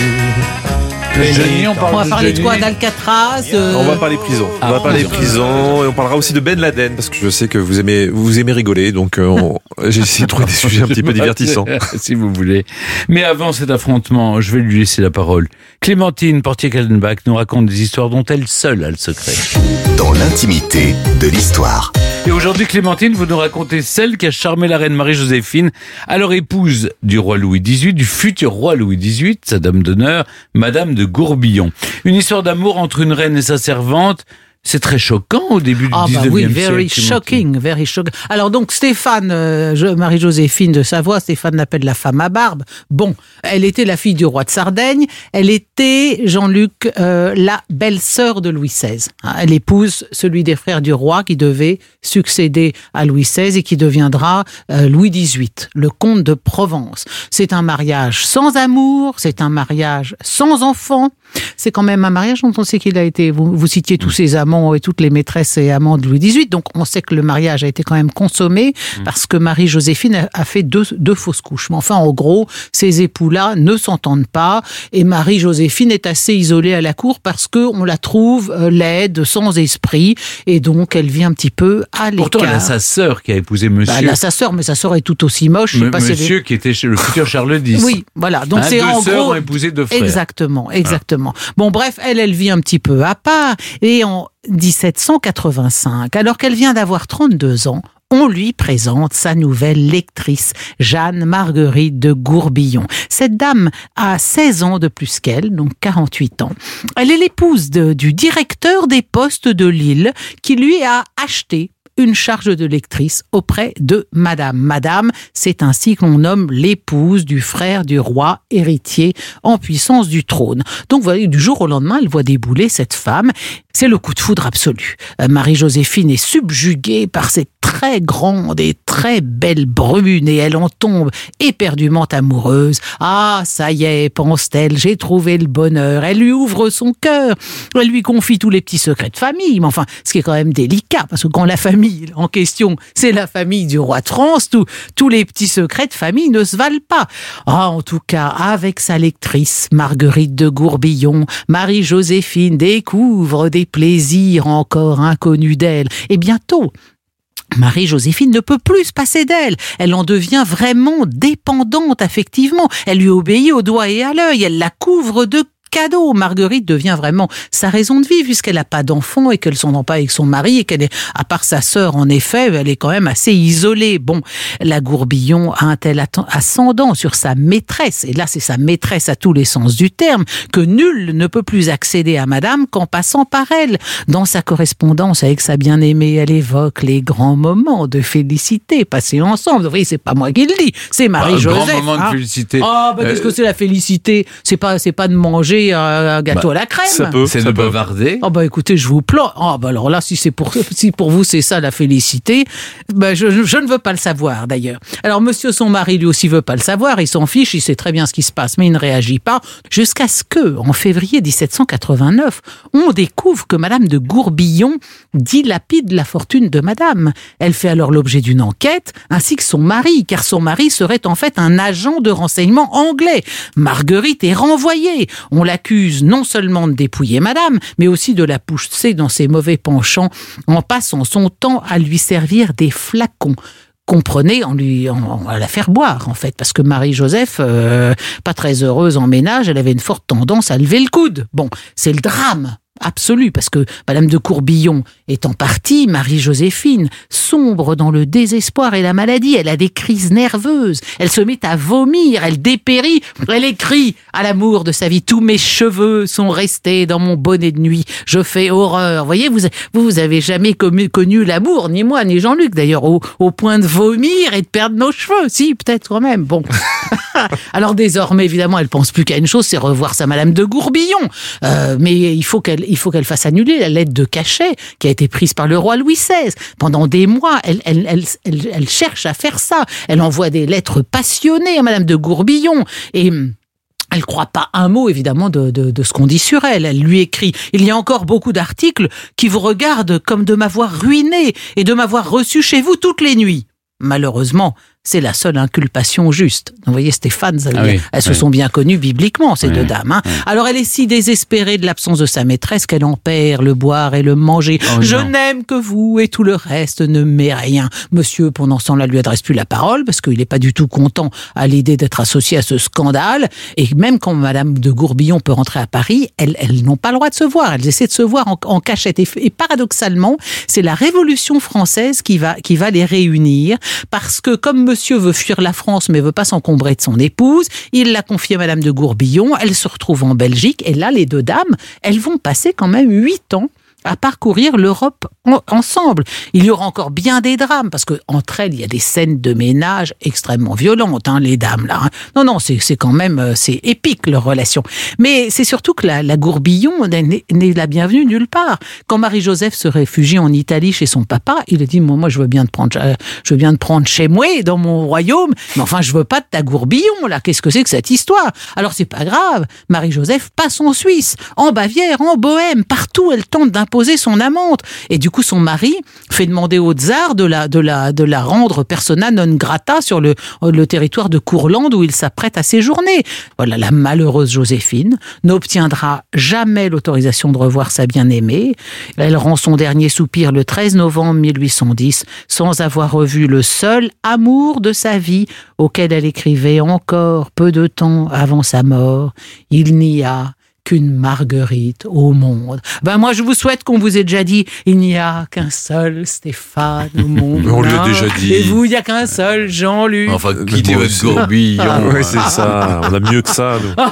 On va parler de quoi, d'Alcatraz On va parler prison. On va parler prison et on parlera aussi de Ben Laden parce que je sais que vous aimez rigoler, donc j'ai essayé de trouver des sujets un petit peu divertissants. Si vous voulez. Mais avant cet affrontement, je vais lui laisser la parole. Clémentine Portier-Kaltenbach nous raconte des histoires dont elle seule a le secret. Dans l'intimité de l'histoire. Et aujourd'hui, Clémentine, vous nous racontez celle qui a charmé la reine Marie-Joséphine, alors épouse du roi Louis XVIII, du futur roi Louis XVIII, sa dame d'honneur, Madame de Gourbillon. Une histoire d'amour entre une reine et sa servante, C'est très choquant au début du 19e oui, siècle. very shocking. Alors donc Stéphane, Marie-Joséphine de Savoie, Stéphane l'appelle la femme à barbe. Bon, elle était la fille du roi de Sardaigne. Elle était, Jean-Luc, la belle-sœur de Louis XVI. Elle épouse celui des frères du roi qui devait succéder à Louis XVI et qui deviendra Louis XVIII, le comte de Provence. C'est un mariage sans amour, c'est un mariage sans enfants. C'est quand même un mariage dont on sait qu'il a été... Vous citiez tous ses amants et toutes les maîtresses et amants de Louis XVIII, donc on sait que le mariage a été quand même consommé parce que Marie-Joséphine a fait deux fausses couches. Mais enfin, en gros, ces époux-là ne s'entendent pas et Marie-Joséphine est assez isolée à la cour parce qu'on la trouve laide, sans esprit, et donc elle vit un petit peu à l'écart. Pourtant, elle a sa sœur qui a épousé monsieur. Elle a sa sœur, mais sa sœur est tout aussi moche. Monsieur qui était le futur Charles X. Oui, voilà. Donc c'est en deux sœurs gros... ont épousé deux frères. Exactement. Bon, bref, elle vit un petit peu à part. Et en 1785, alors qu'elle vient d'avoir 32 ans, on lui présente sa nouvelle lectrice, Jeanne Marguerite de Gourbillon. Cette dame a 16 ans de plus qu'elle, donc 48 ans. Elle est l'épouse du directeur des postes de Lille, qui lui a acheté une charge de lectrice auprès de Madame. Madame, c'est ainsi qu'on nomme l'épouse du frère du roi, héritier en puissance du trône. Donc, vous voyez, du jour au lendemain, elle voit débouler cette femme. C'est le coup de foudre absolu. Marie-Joséphine est subjuguée par cette très grande et très belle brune et elle en tombe éperdument amoureuse. Ah, ça y est, pense-t-elle, j'ai trouvé le bonheur. Elle lui ouvre son cœur. Elle lui confie tous les petits secrets de famille. Mais enfin, ce qui est quand même délicat, parce que quand la famille en question, c'est la famille du roi de France, tous les petits secrets de famille ne se valent pas. Ah, en tout cas, avec sa lectrice, Marguerite de Gourbillon, Marie-Joséphine découvre des plaisirs encore inconnus d'elle. Et bientôt, Marie-Joséphine ne peut plus se passer d'elle. Elle en devient vraiment dépendante affectivement. Elle lui obéit au doigt et à l'œil. Elle la couvre de cadeau. Marguerite devient vraiment sa raison de vivre puisqu'elle n'a pas d'enfant et qu'elle s'entend pas avec son mari et qu'elle est, à part sa sœur en effet, elle est quand même assez isolée. Bon, la Gourbillon a un tel ascendant sur sa maîtresse, et là c'est sa maîtresse à tous les sens du terme, que nul ne peut plus accéder à madame qu'en passant par elle. Dans sa correspondance avec sa bien-aimée, elle évoque les grands moments de félicité passés ensemble. Vous voyez, c'est pas moi qui le dis, c'est Marie-Joseph. Grand moment de félicité. Qu'est-ce que c'est la félicité? C'est pas de manger un gâteau à la crème. C'est de bavarder. Écoutez, je vous plains. Alors là, si pour vous c'est ça la félicité, je ne veux pas le savoir d'ailleurs. Alors monsieur son mari lui aussi veut pas le savoir, il s'en fiche, il sait très bien ce qui se passe, mais il ne réagit pas jusqu'à ce que, en février 1789, on découvre que madame de Gourbillon dilapide la fortune de madame. Elle fait alors l'objet d'une enquête, ainsi que son mari, car son mari serait en fait un agent de renseignement anglais. Marguerite est renvoyée. On l'accuse non seulement de dépouiller madame, mais aussi de la pousser dans ses mauvais penchants en passant son temps à lui servir des flacons. Comprenez, à la faire boire en fait, parce que Marie-Joseph, pas très heureuse en ménage, elle avait une forte tendance à lever le coude. Bon, c'est le drame absolu, parce que madame de Gourbillon est en partie Marie-Joséphine, sombre dans le désespoir et la maladie, elle a des crises nerveuses, elle se met à vomir, elle dépérit, elle écrit à l'amour de sa vie: tous mes cheveux sont restés dans mon bonnet de nuit, je fais horreur. Vous voyez, vous avez jamais connu l'amour, ni moi, ni Jean-Luc d'ailleurs, au point de vomir et de perdre nos cheveux. Si, peut-être quand même, bon. Alors désormais, évidemment, elle pense plus qu'à une chose, c'est revoir sa madame de Gourbillon. Mais il faut qu'elle fasse annuler la lettre de cachet qui a été prise par le roi Louis XVI. Pendant des mois, elle cherche à faire ça. Elle envoie des lettres passionnées à madame de Gourbillon et elle croit pas un mot, évidemment, de ce qu'on dit sur elle. Elle lui écrit: il y a encore beaucoup d'articles qui vous regardent comme de m'avoir ruiné et de m'avoir reçu chez vous toutes les nuits. Malheureusement, c'est la seule inculpation juste. Vous voyez, Stéphane, elles se sont bien connues bibliquement, ces deux dames. Hein. Alors, elle est si désespérée de l'absence de sa maîtresse qu'elle en perd le boire et le manger. Je n'aime que vous et tout le reste ne m'est rien. Monsieur, pendant ce temps-là, lui adresse plus la parole parce qu'il n'est pas du tout content à l'idée d'être associé à ce scandale. Et même quand madame de Gourbillon peut rentrer à Paris, elles n'ont pas le droit de se voir. Elles essaient de se voir en cachette. Et paradoxalement, c'est la Révolution française qui va les réunir parce que comme monsieur veut fuir la France mais veut pas s'encombrer de son épouse, il l'a confiée à madame de Gourbillon, elle se retrouve en Belgique et là les deux dames, elles vont passer quand même 8 ans à parcourir l'Europe ensemble. Il y aura encore bien des drames, parce que entre elles, il y a des scènes de ménage extrêmement violentes, les dames, là. Non, c'est quand même, c'est épique, leur relation. Mais c'est surtout que la Gourbillon n'est la bienvenue nulle part. Quand Marie-Joseph se réfugie en Italie chez son papa, il a dit, moi, je veux bien te prendre chez moi, dans mon royaume, mais enfin, je veux pas de ta Gourbillon, là. Qu'est-ce que c'est que cette histoire? Alors, c'est pas grave. Marie-Joseph passe en Suisse, en Bavière, en Bohême, partout, elle tente d'imposer son amante. Et du coup, son mari fait demander au tsar de la rendre persona non grata sur le territoire de Courlande où il s'apprête à séjourner. Voilà, la malheureuse Joséphine n'obtiendra jamais l'autorisation de revoir sa bien-aimée. Elle rend son dernier soupir le 13 novembre 1810 sans avoir revu le seul amour de sa vie auquel elle écrivait encore peu de temps avant sa mort. Il n'y a qu'une Marguerite au monde. Moi, je vous souhaite qu'on vous ait déjà dit, il n'y a qu'un seul Stéphane au monde. On lui a déjà dit. Et vous, il n'y a qu'un seul Jean-Luc. Enfin, quittez votre Gourbillon. Oui, c'est ça. On a mieux que ça, nous.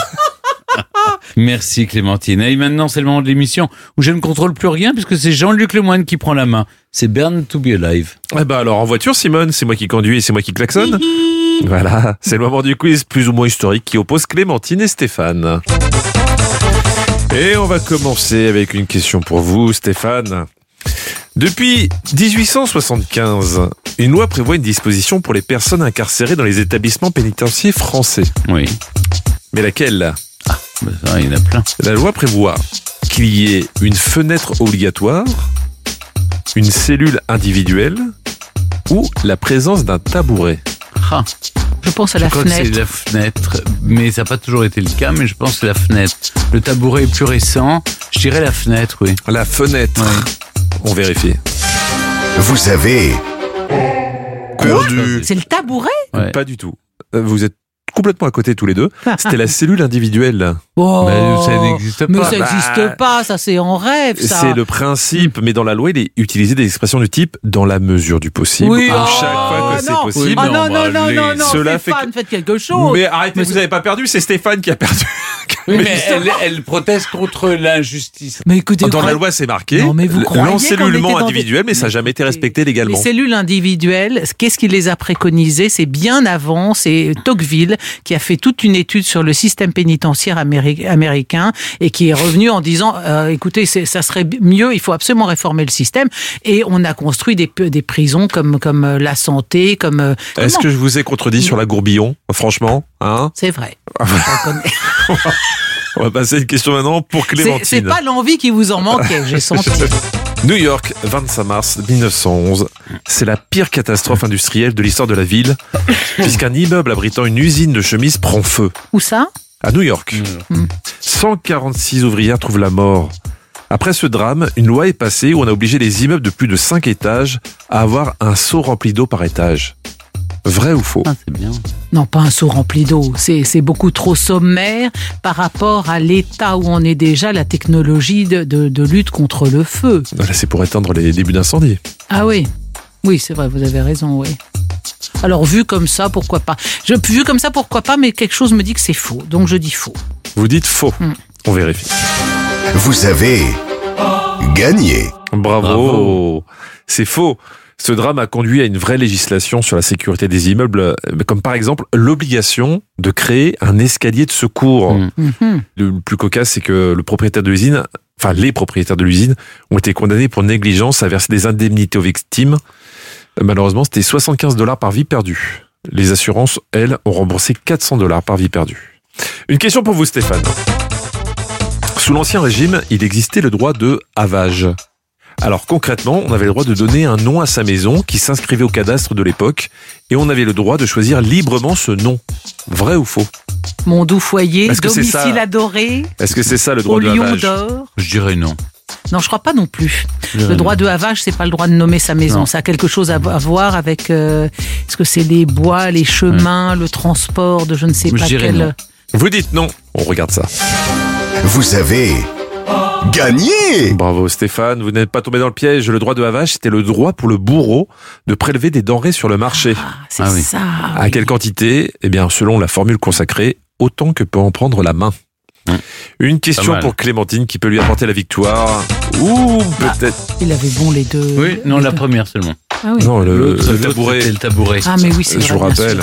Merci Clémentine. Et maintenant, c'est le moment de l'émission où je ne contrôle plus rien puisque c'est Jean-Luc Lemoyne qui prend la main. C'est Burn to be Alive. Alors, en voiture, Simone, c'est moi qui conduis et c'est moi qui klaxonne. Voilà, c'est le moment du quiz plus ou moins historique qui oppose Clémentine et Stéphane. Et on va commencer avec une question pour vous, Stéphane. Depuis 1875, une loi prévoit une disposition pour les personnes incarcérées dans les établissements pénitentiaires français. Oui. Mais laquelle ? Ça, il y en a plein. La loi prévoit qu'il y ait une fenêtre obligatoire, une cellule individuelle ou la présence d'un tabouret. Je pense à la fenêtre. Je crois que c'est la fenêtre, mais ça n'a pas toujours été le cas, mais je pense que c'est la fenêtre. Le tabouret est plus récent, je dirais la fenêtre, oui. La fenêtre, oui. On vérifie. Vous avez perdu. C'est le tabouret ? Ouais. Pas du tout. Vous êtes complètement à côté tous les deux. C'était la cellule individuelle. Oh, mais ça n'existe pas. Mais ça n'existe pas, ça c'est en rêve, ça. C'est le principe, mais dans la loi, il est utilisé des expressions du type « dans la mesure du possible ». Oui, chaque fois que c'est possible. Oui, non, Cela Stéphane, faites quelque chose. Mais arrêtez, vous n'avez pas perdu, c'est Stéphane qui a perdu. Oui, mais elle proteste contre l'injustice. Mais écoutez, dans la loi, c'est marqué l'encellulement individuel, mais ça n'a jamais été respecté légalement. Les cellules individuelles, qu'est-ce qui les a préconisées? C'est bien avant, c'est Tocqueville qui a fait toute une étude sur le système pénitentiaire américain et qui est revenu en disant écoutez, ça serait mieux, il faut absolument réformer le système. Et on a construit des prisons comme la santé, comme... Est-ce que je vous ai contredit sur la Gourbillon, franchement, hein? C'est vrai. On va passer à une question maintenant pour Clémentine. C'est pas l'envie qui vous en manquait, j'ai senti. New York, 25 mars 1911. C'est la pire catastrophe industrielle de l'histoire de la ville, puisqu'un immeuble abritant une usine de chemises prend feu. Où ça ? À New York. 146 ouvrières trouvent la mort. Après ce drame, une loi est passée où on a obligé les immeubles de plus de 5 étages à avoir un seau rempli d'eau par étage. Vrai ou faux ? C'est bien. Non, pas un seau rempli d'eau. C'est beaucoup trop sommaire par rapport à l'état où on est déjà, la technologie de lutte contre le feu. Là, c'est pour éteindre les débuts d'incendie. Ah oui. Oui, c'est vrai, vous avez raison, oui. Alors, vu comme ça, pourquoi pas ? Vu comme ça, pourquoi pas, mais quelque chose me dit que c'est faux. Donc, je dis faux. Vous dites faux. On vérifie. Vous avez gagné. Bravo. C'est faux. Ce drame a conduit à une vraie législation sur la sécurité des immeubles, comme par exemple l'obligation de créer un escalier de secours. Le plus cocasse, c'est que le propriétaire de l'usine, enfin les propriétaires de l'usine, ont été condamnés pour négligence à verser des indemnités aux victimes. Malheureusement, c'était $75 par vie perdue. Les assurances, elles, ont remboursé $400 par vie perdue. Une question pour vous, Stéphane. Sous l'Ancien Régime, il existait le droit de havage. Alors concrètement, on avait le droit de donner un nom à sa maison qui s'inscrivait au cadastre de l'époque et on avait le droit de choisir librement ce nom. Vrai ou faux ? Mon doux foyer, domicile adoré. Est-ce que c'est ça le droit de havage ? Au lion d'or. Je dirais non. Non, je crois pas non plus. Le droit de havage, c'est pas le droit de nommer sa maison. Non. Ça a quelque chose à voir avec est-ce que c'est les bois, les chemins, le transport de je ne sais pas quel. Non. Vous dites non. On regarde ça. Vous avez gagné. Bravo Stéphane, vous n'êtes pas tombé dans le piège. Le droit de havage, c'était le droit pour le bourreau de prélever des denrées sur le marché. C'est ça. À quelle quantité ? Eh bien, selon la formule consacrée, autant que peut en prendre la main. Une question pour Clémentine qui peut lui apporter la victoire. Ou peut-être... Il avait bon les deux. Oui, non, la première seulement. Ah oui. Non, le tabouret. C'était le tabouret. Ah mais oui, c'est vrai. Je vous rappelle.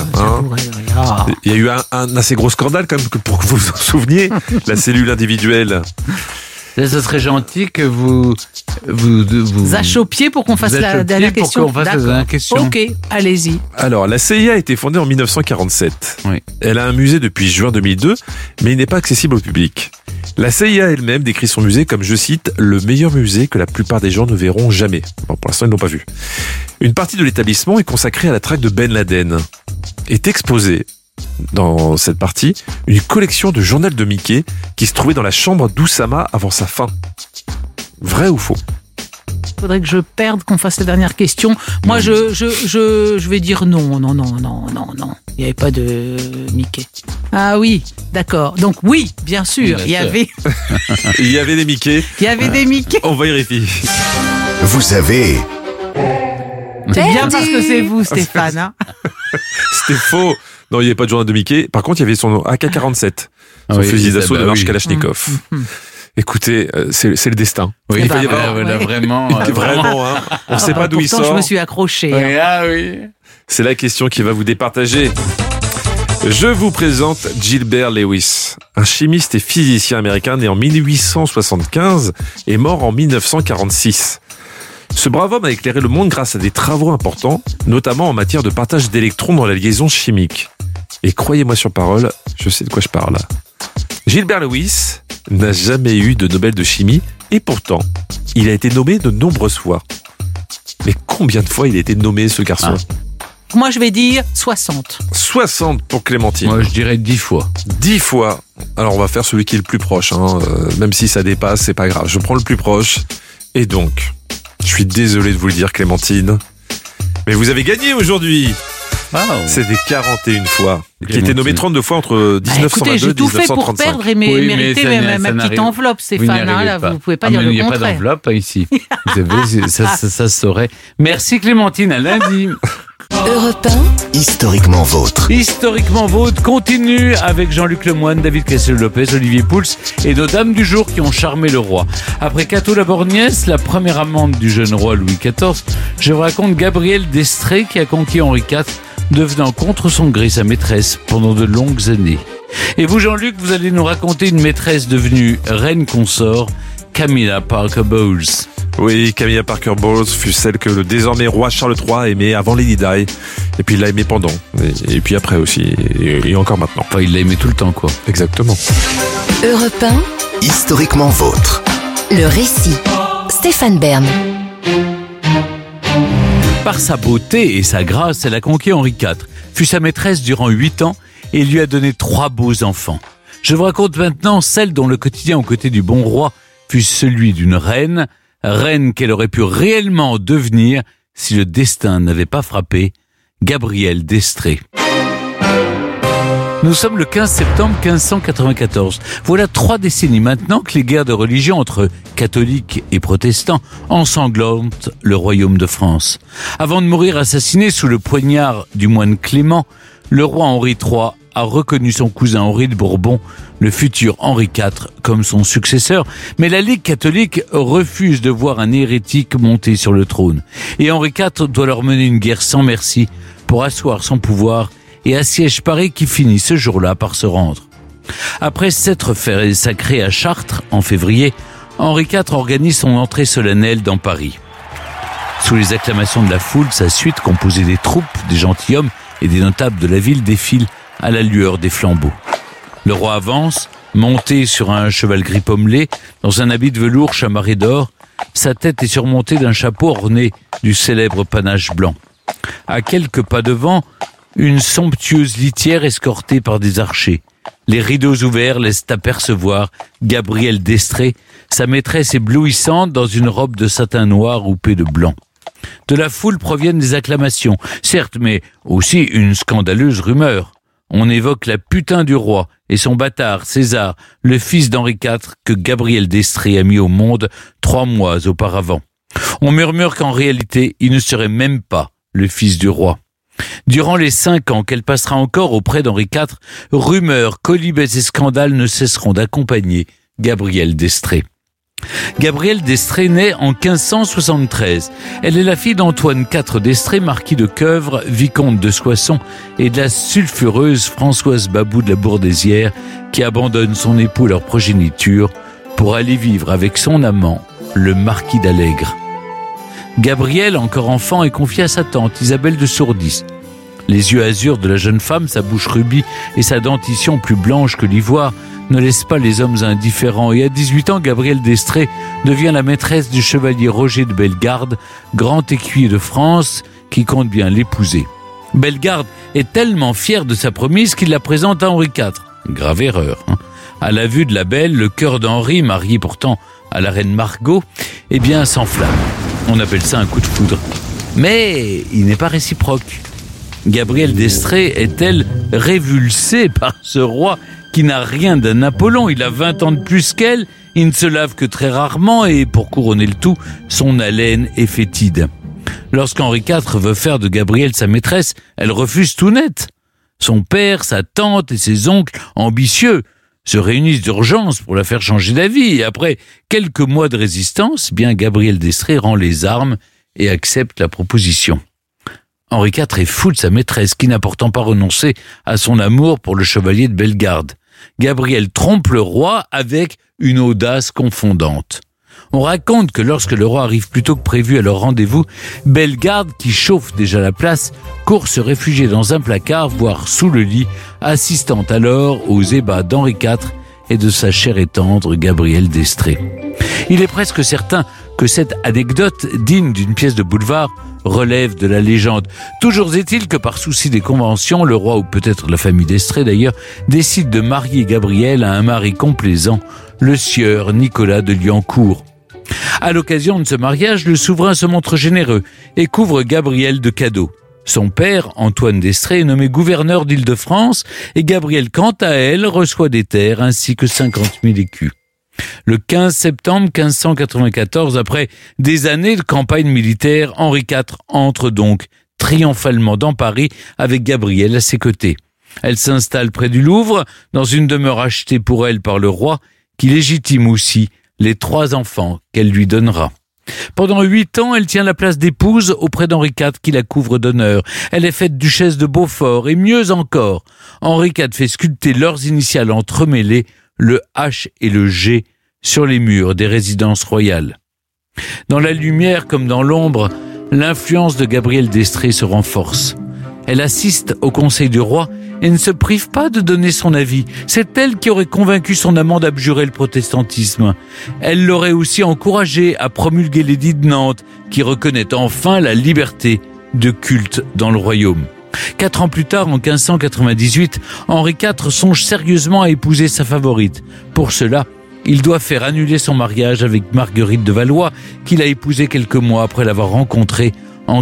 Il y a eu un assez gros scandale quand même, pour que vous vous en souveniez. La cellule individuelle. Là, ça serait gentil que vous achopiez pour qu'on fasse la dernière question. Pour qu'on fasse la dernière question. Ok, allez-y. Alors, la CIA a été fondée en 1947. Oui. Elle a un musée depuis juin 2002, mais il n'est pas accessible au public. La CIA elle-même décrit son musée comme, je cite, le meilleur musée que la plupart des gens ne verront jamais. Bon, pour l'instant, ils ne l'ont pas vu. Une partie de l'établissement est consacrée à la traque de Ben Laden. Est exposée dans cette partie une collection de journaux de Mickey qui se trouvait dans la chambre d'Oussama avant sa fin. Vrai ou faux? Faudrait que je perde, qu'on fasse la dernière question. Moi, je vais dire non. Il n'y avait pas de Mickey. Ah oui, d'accord. Donc oui, bien sûr, il y avait... Il y avait des Mickey. Il y avait des Mickey. On va y vérifier. Vous avez... C'est bien parce que c'est vous, Stéphane. Hein. C'était faux. Non, il n'y avait pas de journal de Mickey. Par contre, il y avait son AK-47, son fusil d'assaut de marche Kalachnikov. Écoutez, c'est le destin. Oui, il va y avoir vraiment. Vraiment, hein. On ne sait pas d'où il sort. Pourtant, je me suis accroché. Oui, ah oui. C'est la question qui va vous départager. Je vous présente Gilbert Lewis, un chimiste et physicien américain né en 1875 et mort en 1946. Ce brave homme a éclairé le monde grâce à des travaux importants, notamment en matière de partage d'électrons dans la liaison chimique. Et croyez-moi sur parole, je sais de quoi je parle. Gilbert Lewis n'a jamais eu de Nobel de chimie, et pourtant, il a été nommé de nombreuses fois. Mais combien de fois il a été nommé, ce garçon ? Moi, je vais dire 60. 60 pour Clémentine. Moi, je dirais 10 fois. 10 fois. Alors, on va faire celui qui est le plus proche. Même si ça dépasse, c'est pas grave. Je prends le plus proche. Et donc, je suis désolé de vous le dire, Clémentine, mais vous avez gagné aujourd'hui. Wow. C'était 41 fois. Qui était nommé 32 fois entre 1922 écoutez, j'ai tout fait pour perdre et mériter ma petite enveloppe, Stéphane. Vous pouvez pas dire le contraire. Il n'y a pas d'enveloppe ici. Vous savez, ça se saurait. Merci Clémentine, à lundi. Europe 1. Historiquement vôtre. Historiquement vôtre continue avec Jean-Luc Lemoyne, David Castel-Lopez, Olivier Pouls et nos dames du jour qui ont charmé le roi. Après Cato la Borgnesse, la première amante du jeune roi Louis XIV, je vous raconte Gabrielle d'Estrées qui a conquis Henri IV, devenant contre son gré sa maîtresse pendant de longues années. Et vous, Jean-Luc, vous allez nous raconter une maîtresse devenue reine consort, Camilla Parker Bowles. Oui, Camilla Parker Bowles fut celle que le désormais roi Charles III aimait avant Lady Di. Et puis il l'a aimé pendant. Et puis après aussi. Et encore maintenant. Enfin, il l'a aimé tout le temps, quoi. Exactement. Europe 1. Historiquement vôtre. Le récit. Stéphane Bern. Par sa beauté et sa grâce, elle a conquis Henri IV, fut sa maîtresse durant 8 ans et lui a donné 3 beaux enfants. Je vous raconte maintenant celle dont le quotidien aux côtés du bon roi fut celui d'une reine qu'elle aurait pu réellement devenir si le destin n'avait pas frappé, Gabrielle d'Estrées. Nous sommes le 15 septembre 1594. Voilà 3 décennies maintenant que les guerres de religion entre catholiques et protestants ensanglantent le royaume de France. Avant de mourir assassiné sous le poignard du moine Clément, le roi Henri III a reconnu son cousin Henri de Bourbon, le futur Henri IV, comme son successeur, mais la Ligue catholique refuse de voir un hérétique monter sur le trône. Et Henri IV doit leur mener une guerre sans merci pour asseoir son pouvoir et assiège Paris qui finit ce jour-là par se rendre. Après s'être fait sacrer à Chartres en février, Henri IV organise son entrée solennelle dans Paris. Sous les acclamations de la foule, sa suite, composée des troupes, des gentilshommes et des notables de la ville, défile à la lueur des flambeaux. Le roi avance, monté sur un cheval gris pommelé, dans un habit de velours chamarré d'or. Sa tête est surmontée d'un chapeau orné du célèbre panache blanc. À quelques pas devant, une somptueuse litière escortée par des archers. Les rideaux ouverts laissent apercevoir Gabrielle d'Estrées, sa maîtresse éblouissante dans une robe de satin noir houppée de blanc. De la foule proviennent des acclamations, certes, mais aussi une scandaleuse rumeur. On évoque la putain du roi et son bâtard César, le fils d'Henri IV que Gabrielle d'Estrées a mis au monde 3 mois auparavant. On murmure qu'en réalité, il ne serait même pas le fils du roi. Durant les 5 ans qu'elle passera encore auprès d'Henri IV, rumeurs, colibets et scandales ne cesseront d'accompagner Gabrielle d'Estrées. Gabrielle d'Estrées naît en 1573. Elle est la fille d'Antoine IV d'Estrées, marquis de Queuvre, vicomte de Soissons, et de la sulfureuse Françoise Babou de la Bourdaissière, qui abandonne son époux et leur progéniture pour aller vivre avec son amant, le marquis d'Allègre. Gabrielle, encore enfant, est confiée à sa tante, Isabelle de Sourdis. Les yeux azur de la jeune femme, sa bouche rubis et sa dentition plus blanche que l'ivoire ne laissent pas les hommes indifférents. Et à 18 ans, Gabrielle d'Estrées devient la maîtresse du chevalier Roger de Bellegarde, grand écuyer de France, qui compte bien l'épouser. Bellegarde est tellement fier de sa promise qu'il la présente à Henri IV. Grave erreur. À la vue de la belle, le cœur d'Henri, marié pourtant à la reine Margot, s'enflamme. On appelle ça un coup de foudre. Mais il n'est pas réciproque. Gabrielle d'Estrées est-elle révulsée par ce roi qui n'a rien d'un Apollon? Il a 20 ans de plus qu'elle, il ne se lave que très rarement et, pour couronner le tout, son haleine est fétide. Lorsqu'Henri IV veut faire de Gabrielle sa maîtresse, elle refuse tout net. Son père, sa tante et ses oncles, ambitieux, se réunissent d'urgence pour la faire changer d'avis. Et après quelques mois de résistance, Gabrielle d'Estrées rend les armes et accepte la proposition. Henri IV est fou de sa maîtresse, qui n'a pourtant pas renoncé à son amour pour le chevalier de Bellegarde. Gabrielle trompe le roi avec une audace confondante. On raconte que lorsque le roi arrive plus tôt que prévu à leur rendez-vous, Bellegarde, qui chauffe déjà la place, court se réfugier dans un placard, voire sous le lit, assistant alors aux ébats d'Henri IV et de sa chère et tendre Gabrielle d'Estrées. Il est presque certain que cette anecdote, digne d'une pièce de boulevard, relève de la légende. Toujours est-il que par souci des conventions, le roi, ou peut-être la famille d'Estrées d'ailleurs, décide de marier Gabrielle à un mari complaisant, le sieur Nicolas de Liancourt. À l'occasion de ce mariage, le souverain se montre généreux et couvre Gabrielle de cadeaux. Son père, Antoine d'Estrées, est nommé gouverneur d'Île-de-France et Gabrielle, quant à elle, reçoit des terres ainsi que 50 000 écus. Le 15 septembre 1594, après des années de campagne militaire, Henri IV entre donc triomphalement dans Paris avec Gabrielle à ses côtés. Elle s'installe près du Louvre, dans une demeure achetée pour elle par le roi, qui légitime aussi les 3 enfants qu'elle lui donnera. Pendant 8 ans, elle tient la place d'épouse auprès d'Henri IV qui la couvre d'honneur. Elle est faite duchesse de Beaufort et mieux encore, Henri IV fait sculpter leurs initiales entremêlées, le H et le G, sur les murs des résidences royales. Dans la lumière comme dans l'ombre, l'influence de Gabrielle d'Estrées se renforce. Elle assiste au conseil du roi et ne se prive pas de donner son avis. C'est elle qui aurait convaincu son amant d'abjurer le protestantisme. Elle l'aurait aussi encouragé à promulguer l'édit de Nantes, qui reconnaît enfin la liberté de culte dans le royaume. 4 ans plus tard, en 1598, Henri IV songe sérieusement à épouser sa favorite. Pour cela, il doit faire annuler son mariage avec Marguerite de Valois, qu'il a épousée quelques mois après l'avoir rencontrée en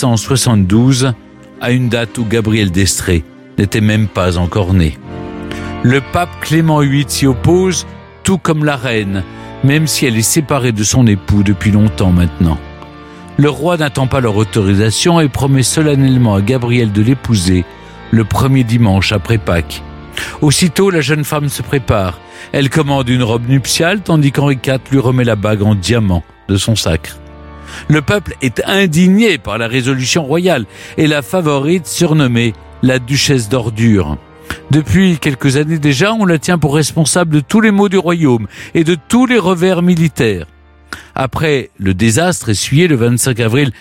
1572, à une date où Gabrielle d'Estrées n'était même pas encore née. Le pape Clément VIII s'y oppose, tout comme la reine, même si elle est séparée de son époux depuis longtemps maintenant. Le roi n'attend pas leur autorisation et promet solennellement à Gabrielle de l'épouser le premier dimanche après Pâques. Aussitôt, la jeune femme se prépare. Elle commande une robe nuptiale, tandis qu'Henri IV lui remet la bague en diamant de son sacre. Le peuple est indigné par la résolution royale et la favorite surnommée la duchesse d'ordure. Depuis quelques années déjà, on la tient pour responsable de tous les maux du royaume et de tous les revers militaires. Après le désastre essuyé le 25 avril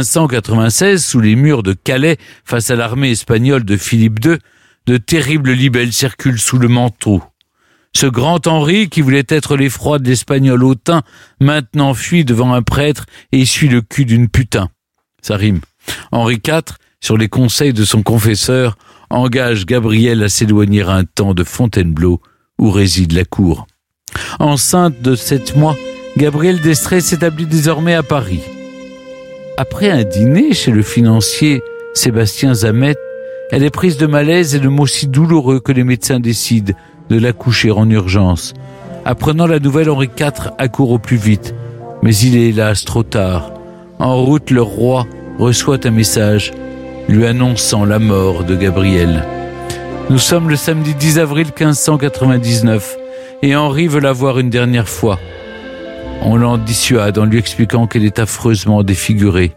1596 sous les murs de Calais face à l'armée espagnole de Philippe II, de terribles libelles circulent sous le manteau. Ce grand Henri, qui voulait être l'effroi de l'Espagnol hautain, maintenant fuit devant un prêtre et essuie le cul d'une putain. Ça rime. Henri IV, sur les conseils de son confesseur, engage Gabrielle à s'éloigner un temps de Fontainebleau, où réside la cour. Enceinte de 7 mois, Gabrielle d'Estrées s'établit désormais à Paris. Après un dîner chez le financier Sébastien Zamet, elle est prise de malaise et de maux si douloureux que les médecins décident de l'accoucher en urgence. Apprenant la nouvelle, Henri IV accourt au plus vite, mais il est hélas trop tard. En route, le roi reçoit un message lui annonçant la mort de Gabrielle. Nous sommes le samedi 10 avril 1599 et Henri veut la voir une dernière fois. On l'en dissuade en lui expliquant qu'elle est affreusement défigurée.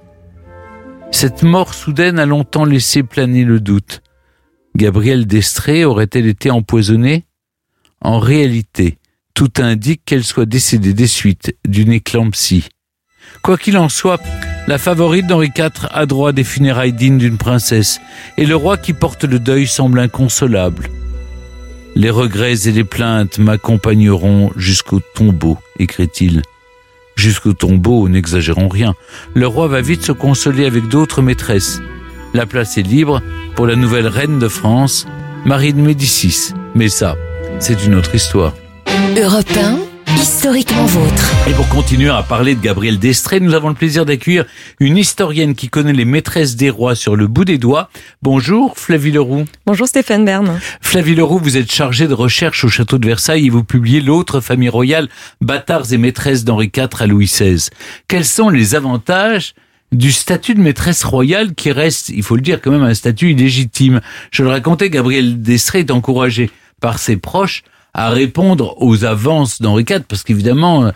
Cette mort soudaine a longtemps laissé planer le doute. Gabrielle d'Estrées aurait-elle été empoisonnée ? En réalité, tout indique qu'elle soit décédée des suites d'une éclampsie. Quoi qu'il en soit, la favorite d'Henri IV a droit à des funérailles dignes d'une princesse, et le roi qui porte le deuil semble inconsolable. Les regrets et les plaintes m'accompagneront jusqu'au tombeau, écrit-il. Jusqu'au tombeau, n'exagérons rien. Le roi va vite se consoler avec d'autres maîtresses. La place est libre pour la nouvelle reine de France, Marie de Médicis. Mais ça, c'est une autre histoire. Europe 1, historiquement vôtre. Et pour continuer à parler de Gabrielle d'Estrées, nous avons le plaisir d'accueillir une historienne qui connaît les maîtresses des rois sur le bout des doigts. Bonjour Flavie Leroux. Bonjour Stéphane Bern. Flavie Leroux, vous êtes chargée de recherche au château de Versailles et vous publiez L'autre famille royale, bâtards et maîtresses d'Henri IV à Louis XVI. Quels sont les avantages du statut de maîtresse royale qui reste, il faut le dire, quand même un statut illégitime? Je le racontais, Gabrielle d'Estrées est encouragée par ses proches à répondre aux avances d'Henri IV, parce qu'évidemment,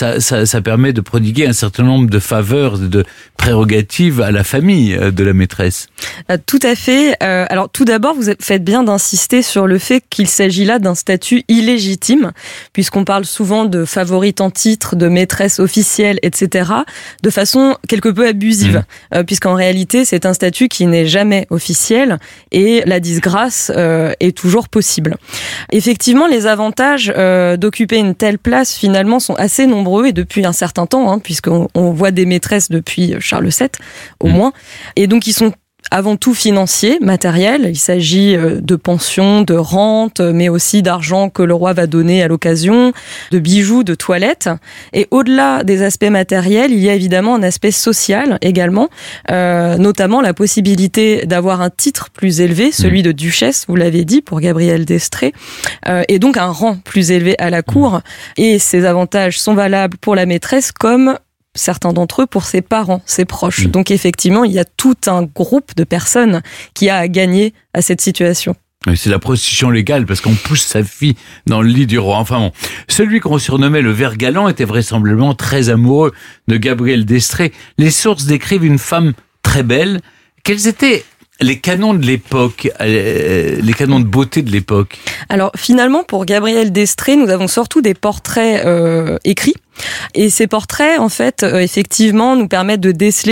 ça permet de prodiguer un certain nombre de faveurs, de prérogatives à la famille de la maîtresse. Tout à fait. Alors tout d'abord, vous faites bien d'insister sur le fait qu'il s'agit là d'un statut illégitime, puisqu'on parle souvent de favorite en titre, de maîtresse officielle, etc., de façon quelque peu abusive, puisqu'en réalité, c'est un statut qui n'est jamais officiel et la disgrâce est toujours possible. Effectivement, les avantages d'occuper une telle place, finalement, sont assez nombreux et depuis un certain temps, puisqu'on voit des maîtresses depuis Charles VII, au moins. Et donc, ils sont avant tout financiers, matériels. Il s'agit de pensions, de rentes, mais aussi d'argent que le roi va donner à l'occasion, de bijoux, de toilettes. Et au-delà des aspects matériels, il y a évidemment un aspect social également, notamment la possibilité d'avoir un titre plus élevé, celui de duchesse, vous l'avez dit, pour Gabrielle d'Estrées, et donc un rang plus élevé à la cour. Et ces avantages sont valables pour la maîtresse comme certains d'entre eux pour ses parents, ses proches. Donc effectivement, il y a tout un groupe de personnes qui a à gagner à cette situation. C'est la prostitution légale, parce qu'on pousse sa fille dans le lit du roi. Enfin bon, celui qu'on surnommait le ver galant était vraisemblablement très amoureux de Gabrielle d'Estrées. Les sources décrivent une femme très belle. Quels étaient les canons de l'époque, les canons de beauté de l'époque? Alors finalement, pour Gabrielle d'Estrées, nous avons surtout des portraits écrits. Et ces portraits, en fait, effectivement, nous permettent de déceler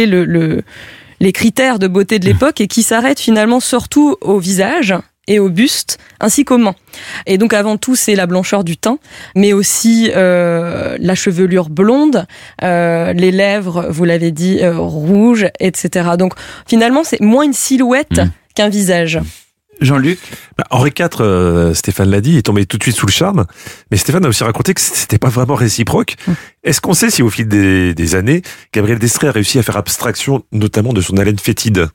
les critères de beauté de l'époque et qui s'arrêtent finalement surtout au visage et au buste, ainsi qu'aux mains. Et donc avant tout, c'est la blancheur du teint, mais aussi la chevelure blonde, les lèvres, vous l'avez dit, rouges, etc. Donc finalement, c'est moins une silhouette qu'un visage. Jean-Luc? Henri IV, Stéphane l'a dit, est tombé tout de suite sous le charme, mais Stéphane a aussi raconté que c'était pas vraiment réciproque. Est-ce qu'on sait si au fil des années, Gabrielle d'Estrées a réussi à faire abstraction notamment de son haleine fétide?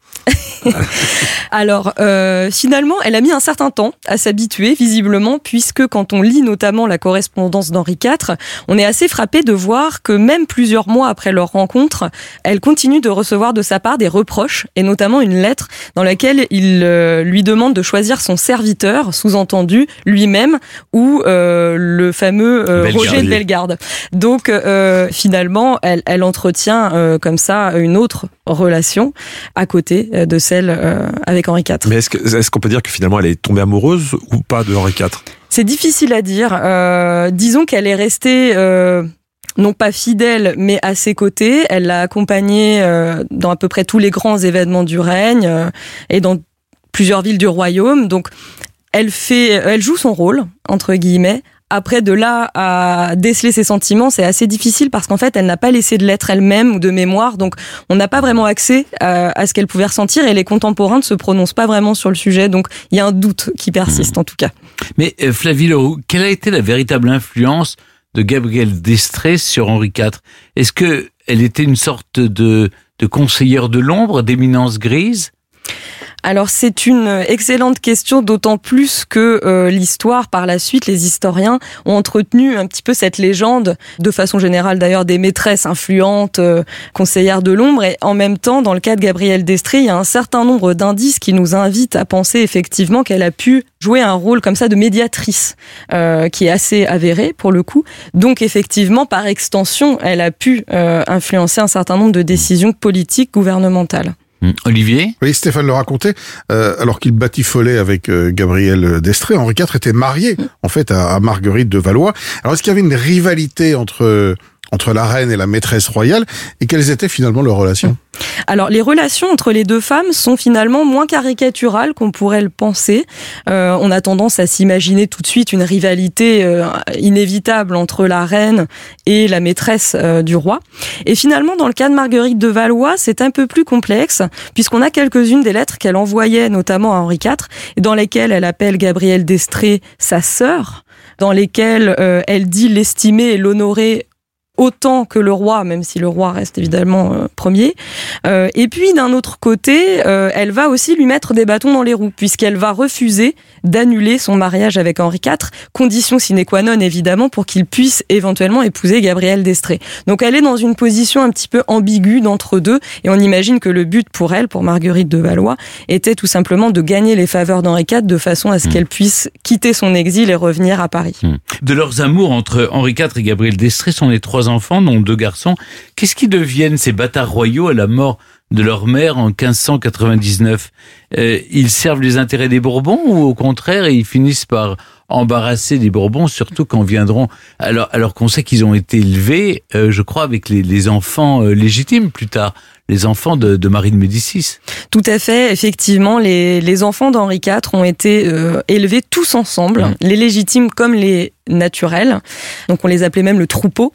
Alors, finalement, elle a mis un certain temps à s'habituer, visiblement, puisque quand on lit notamment la correspondance d'Henri IV, on est assez frappé de voir que même plusieurs mois après leur rencontre, elle continue de recevoir de sa part des reproches, et notamment une lettre dans laquelle il lui demande de choisir son serviteur, sous-entendu lui-même, ou le fameux Roger de Bellegarde. Donc, finalement, elle entretient comme ça une autre relation à côté de celle avec Henri IV. Mais est-ce qu'on peut dire que finalement elle est tombée amoureuse ou pas de Henri IV? C'est difficile à dire. Disons qu'elle est restée non pas fidèle, mais à ses côtés. Elle l'a accompagné dans à peu près tous les grands événements du règne et dans plusieurs villes du royaume. Donc, elle joue son rôle, entre guillemets. Après, de là à déceler ses sentiments, c'est assez difficile parce qu'en fait, elle n'a pas laissé de lettres elle-même ou de mémoire. Donc, on n'a pas vraiment accès à ce qu'elle pouvait ressentir et les contemporains ne se prononcent pas vraiment sur le sujet. Donc, il y a un doute qui persiste en tout cas. Mais Flavie Leroux, quelle a été la véritable influence de Gabrielle d'Estrées sur Henri IV? Est-ce qu'elle était une sorte de conseillère de l'ombre, d'éminence grise? Alors c'est une excellente question, d'autant plus que l'histoire, par la suite, les historiens ont entretenu un petit peu cette légende, de façon générale d'ailleurs, des maîtresses influentes, conseillères de l'ombre, et en même temps, dans le cas de Gabrielle d'Estrées, il y a un certain nombre d'indices qui nous invitent à penser effectivement qu'elle a pu jouer un rôle comme ça de médiatrice, qui est assez avéré pour le coup. Donc effectivement, par extension, elle a pu influencer un certain nombre de décisions politiques, gouvernementales. Olivier ? Oui, Stéphane le racontait, alors qu'il batifolait avec Gabrielle d'Estrées, Henri IV était marié, en fait, à Marguerite de Valois. Alors, est-ce qu'il y avait une rivalité entre la reine et la maîtresse royale, et quelles étaient finalement leurs relations ? Alors, les relations entre les deux femmes sont finalement moins caricaturales qu'on pourrait le penser. On a tendance à s'imaginer tout de suite une rivalité inévitable entre la reine et la maîtresse du roi. Et finalement, dans le cas de Marguerite de Valois, c'est un peu plus complexe, puisqu'on a quelques-unes des lettres qu'elle envoyait notamment à Henri IV, dans lesquelles elle appelle Gabrielle d'Estrées sa sœur, dans lesquelles elle dit l'estimer et l'honorer autant que le roi, même si le roi reste évidemment premier. Et puis, d'un autre côté, elle va aussi lui mettre des bâtons dans les roues, puisqu'elle va refuser d'annuler son mariage avec Henri IV, condition sine qua non, évidemment, pour qu'il puisse éventuellement épouser Gabrielle d'Estrées. Donc, elle est dans une position un petit peu ambiguë d'entre deux, et on imagine que le but pour elle, pour Marguerite de Valois, était tout simplement de gagner les faveurs d'Henri IV, de façon à ce qu'elle puisse quitter son exil et revenir à Paris. De leurs amours entre Henri IV et Gabrielle d'Estrées sont les 3 enfants, dont 2 garçons. Qu'est-ce qui deviennent ces bâtards royaux à la mort de leur mère en 1599 ? Ils servent les intérêts des Bourbons ou au contraire, ils finissent par embarrasser les Bourbons, surtout quand viendront... Alors qu'on sait qu'ils ont été élevés, je crois, avec les enfants légitimes plus tard, les enfants de Marie de Médicis. Tout à fait, effectivement, les enfants d'Henri IV ont été élevés tous ensemble, les légitimes comme les naturels. Donc on les appelait même le troupeau.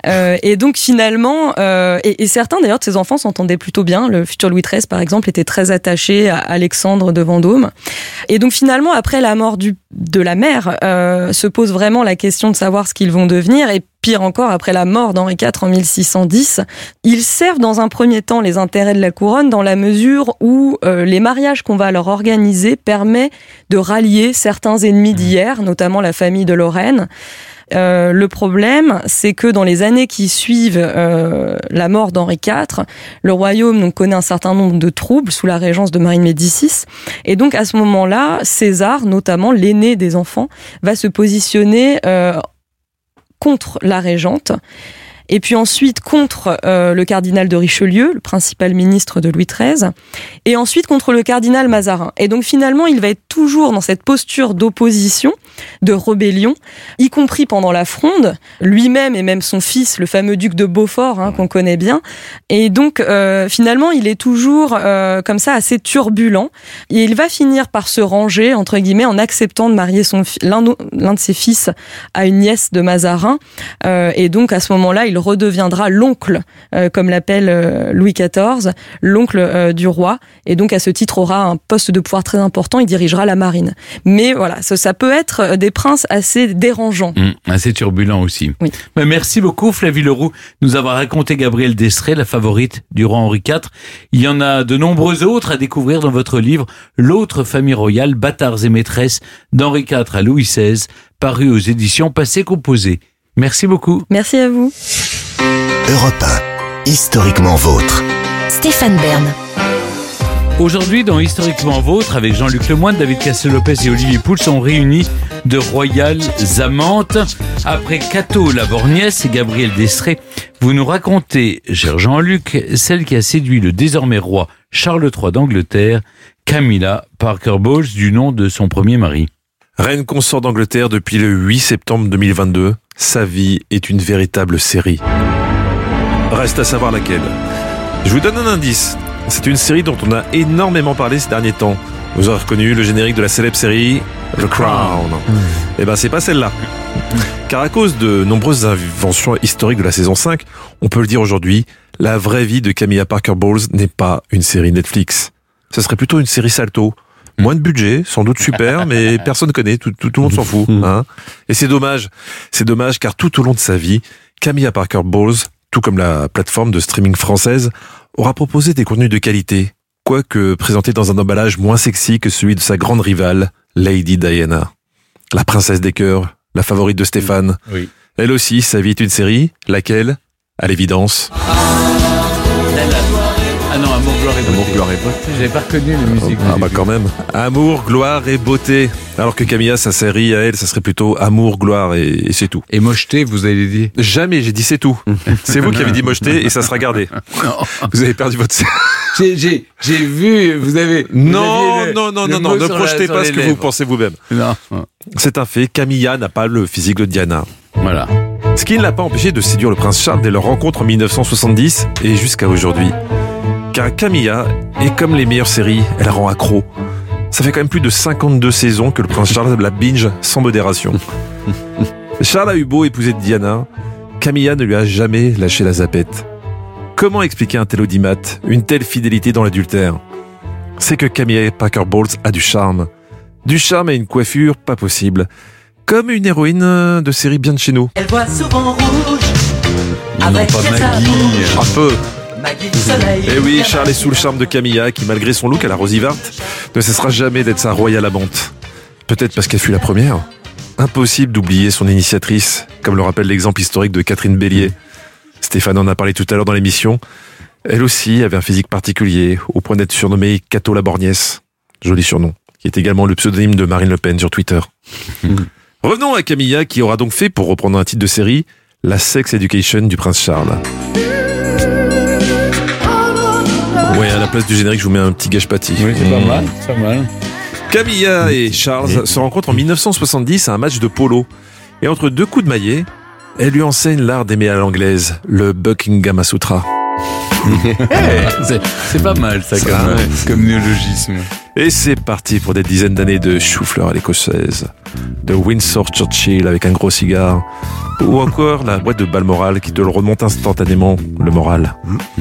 Et donc finalement, et certains d'ailleurs de ces enfants s'entendaient plutôt bien. Le futur Louis XIII, par exemple, était très attaché à Alexandre de Vendôme. Et donc finalement, après la mort de la mère, se pose vraiment la question de savoir ce qu'ils vont devenir. Et pire encore, après la mort d'Henri IV en 1610, ils servent dans un premier temps les intérêts de la couronne dans la mesure où les mariages qu'on va leur organiser permettent de rallier certains ennemis d'hier, notamment la famille de Lorraine. Le problème, c'est que dans les années qui suivent la mort d'Henri IV, le royaume connaît un certain nombre de troubles sous la régence de Marie de Médicis. Et donc à ce moment-là, César, notamment l'aîné des enfants, va se positionner contre la régente. Et puis ensuite contre le cardinal de Richelieu, le principal ministre de Louis XIII, et ensuite contre le cardinal Mazarin. Et donc finalement, il va être toujours dans cette posture d'opposition, de rébellion, y compris pendant la Fronde, lui-même et même son fils, le fameux duc de Beaufort, qu'on connaît bien. Et donc finalement, il est toujours comme ça assez turbulent. Et il va finir par se ranger, entre guillemets, en acceptant de marier l'un de ses fils à une nièce de Mazarin. Et donc à ce moment-là, il redeviendra l'oncle, comme l'appelle Louis XIV, l'oncle du roi, et donc à ce titre aura un poste de pouvoir très important, il dirigera la marine. Mais voilà, ça peut être des princes assez dérangeants. Assez turbulents aussi. Oui. Merci beaucoup Flavie Leroux de nous avoir raconté Gabrielle d'Estrées, la favorite du roi Henri IV. Il y en a de nombreux autres à découvrir dans votre livre L'autre famille royale, bâtards et maîtresses d'Henri IV à Louis XVI, paru aux éditions Passé Composé. Merci beaucoup. Merci à vous. Europe 1, historiquement vôtre. Stéphane Bern. Aujourd'hui, dans Historiquement Vôtre, avec Jean-Luc Lemoyne, David Cassel-Lopez et Olivier Pouls, sont réunis de royales amantes. Après Cato Lavorgnès et Gabrielle d'Estrées, vous nous racontez, cher Jean-Luc, celle qui a séduit le désormais roi Charles III d'Angleterre, Camilla Parker Bowles, du nom de son premier mari. Reine consort d'Angleterre depuis le 8 septembre 2022, sa vie est une véritable série. Reste à savoir laquelle. Je vous donne un indice. C'est une série dont on a énormément parlé ces derniers temps. Vous aurez reconnu le générique de la célèbre série The Crown. Eh ben, c'est pas celle-là. Car à cause de nombreuses inventions historiques de la saison 5, on peut le dire aujourd'hui, la vraie vie de Camilla Parker Bowles n'est pas une série Netflix. Ce serait plutôt une série Salto. Moins de budget, sans doute super, mais personne connaît, tout le monde s'en fout. Et c'est dommage. C'est dommage car tout au long de sa vie, Camilla Parker Bowles, tout comme la plateforme de streaming française, aura proposé des contenus de qualité, quoique présenté dans un emballage moins sexy que celui de sa grande rivale, Lady Diana. La princesse des cœurs, la favorite de Stéphane. Oui. Elle aussi, sa vie est une série. Laquelle ? À l'évidence. Ah non, Amour, gloire et beauté. Amour, gloire et beauté. J'avais pas reconnu la musique. Ah bah quand même. Amour, gloire et beauté. Alors que Camilla, sa série à elle, ça serait plutôt amour, gloire et c'est tout. Et mocheté, vous avez dit ? Jamais, j'ai dit c'est tout. C'est vous qui avez dit mocheté et ça sera gardé. Vous avez perdu votre... J'ai vu, vous avez... Non, ne projetez pas ce que vous pensez vous-même. Non. C'est un fait, Camilla n'a pas le physique de Diana. Voilà. Ce qui ne l'a pas empêché de séduire le prince Charles dès leur rencontre en 1970 et jusqu'à aujourd'hui. Car Camilla est comme les meilleures séries, elle rend accro. Ça fait quand même plus de 52 saisons que le prince Charles la binge sans modération. Charles a eu beau épouser Diana, Camilla ne lui a jamais lâché la zapette. Comment expliquer un tel audimat, une telle fidélité dans l'adultère ? C'est que Camilla Parker Bowles a du charme. Du charme et une coiffure pas possible. Comme une héroïne de série bien de chez nous. Elle voit souvent rouge. Non, pas Maggie. Un peu. Maggie du soleil. Et oui, Charles est sous le charme de Camilla, qui malgré son look à la Rosie Vart, ne cessera jamais d'être sa royale amante. Peut-être parce qu'elle fut la première. Impossible d'oublier son initiatrice, comme le rappelle l'exemple historique de Catherine Bélier. Stéphane en a parlé tout à l'heure dans l'émission. Elle aussi avait un physique particulier, au point d'être surnommée Cato la Borgnesse. Joli surnom, qui est également le pseudonyme de Marine Le Pen sur Twitter. Revenons à Camilla, qui aura donc fait, pour reprendre un titre de série, la sex education du prince Charles. Ouais, à la place du générique, je vous mets un petit gâche-pâtis. Oui, c'est pas mal, c'est pas mal. Camilla et Charles se rencontrent en 1970 à un match de polo. Et entre deux coups de maillet, elle lui enseigne l'art d'aimer à l'anglaise, le Buckingham Sutra. C'est pas mal ça comme néologisme. Et c'est parti pour des dizaines d'années de chou-fleur à l'écossaise, de Winsor Churchill avec un gros cigare, ou encore la boîte de Balmoral qui te le remonte instantanément le moral.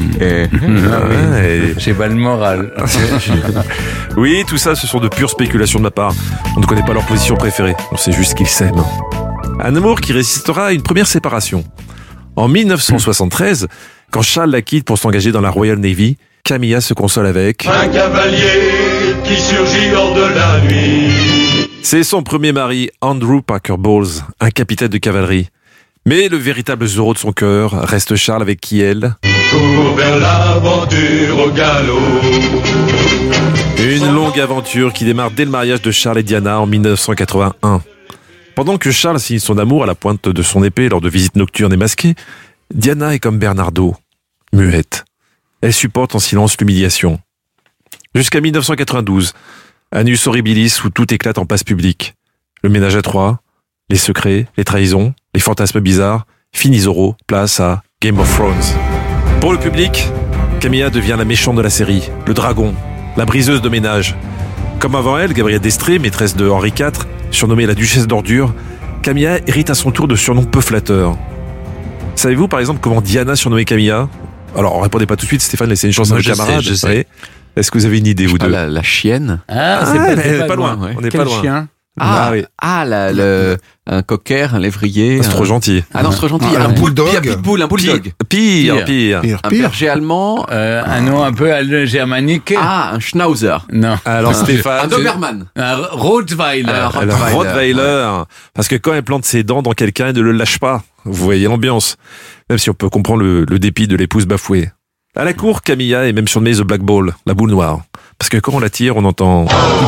J'ai Balmoral. Oui, tout ça, ce sont de pures spéculations de ma part. On ne connaît pas leur position préférée, on sait juste qu'ils s'aiment. Un amour qui résistera à une première séparation. En 1973, quand Charles la quitte pour s'engager dans la Royal Navy, Camilla se console avec un cavalier qui surgit hors de la nuit. C'est son premier mari, Andrew Parker Bowles, un capitaine de cavalerie. Mais le véritable Zorro de son cœur reste Charles, avec qui elle court vers l'aventure au galop. Une longue aventure qui démarre dès le mariage de Charles et Diana en 1981. Pendant que Charles signe son amour à la pointe de son épée lors de visites nocturnes et masquées, Diana est comme Bernardo, muette. Elle supporte en silence l'humiliation. Jusqu'à 1992, Annus Horribilis, où tout éclate en place publique. Le ménage à trois, les secrets, les trahisons, les fantasmes bizarres, fini Zorro, place à Game of Thrones. Pour le public, Camilla devient la méchante de la série, le dragon, la briseuse de ménage. Comme avant elle, Gabrielle d'Estrée, maîtresse de Henri IV, surnommée la duchesse d'ordure, Camilla hérite à son tour de surnoms peu flatteurs. Savez-vous par exemple comment Diana surnommait Camilla ? Alors, répondez pas tout de suite, Stéphane, laissez une chance à vos camarades. Je sais. Est-ce que vous avez une idée, vous deux ? La chienne. C'est pas loin. Ouais. On n'est Quel pas loin. chien ? Oui. Un cocker, un lévrier. C'est trop gentil. Ah non, c'est trop gentil. Un bulldog. Un bulldog. Pire. Un berger allemand. Un nom un peu germanique. Un Schnauzer. Non. Alors Stéphane. Un Doberman. Un Rottweiler. Un Rottweiler. Parce que quand elle plante ses dents dans quelqu'un, elle ne le lâche pas. Vous voyez l'ambiance. Même si on peut comprendre le dépit de l'épouse bafouée. À la cour, Camilla est même surnommée The Black Ball, la boule noire. Parce que quand on la tire, on entend...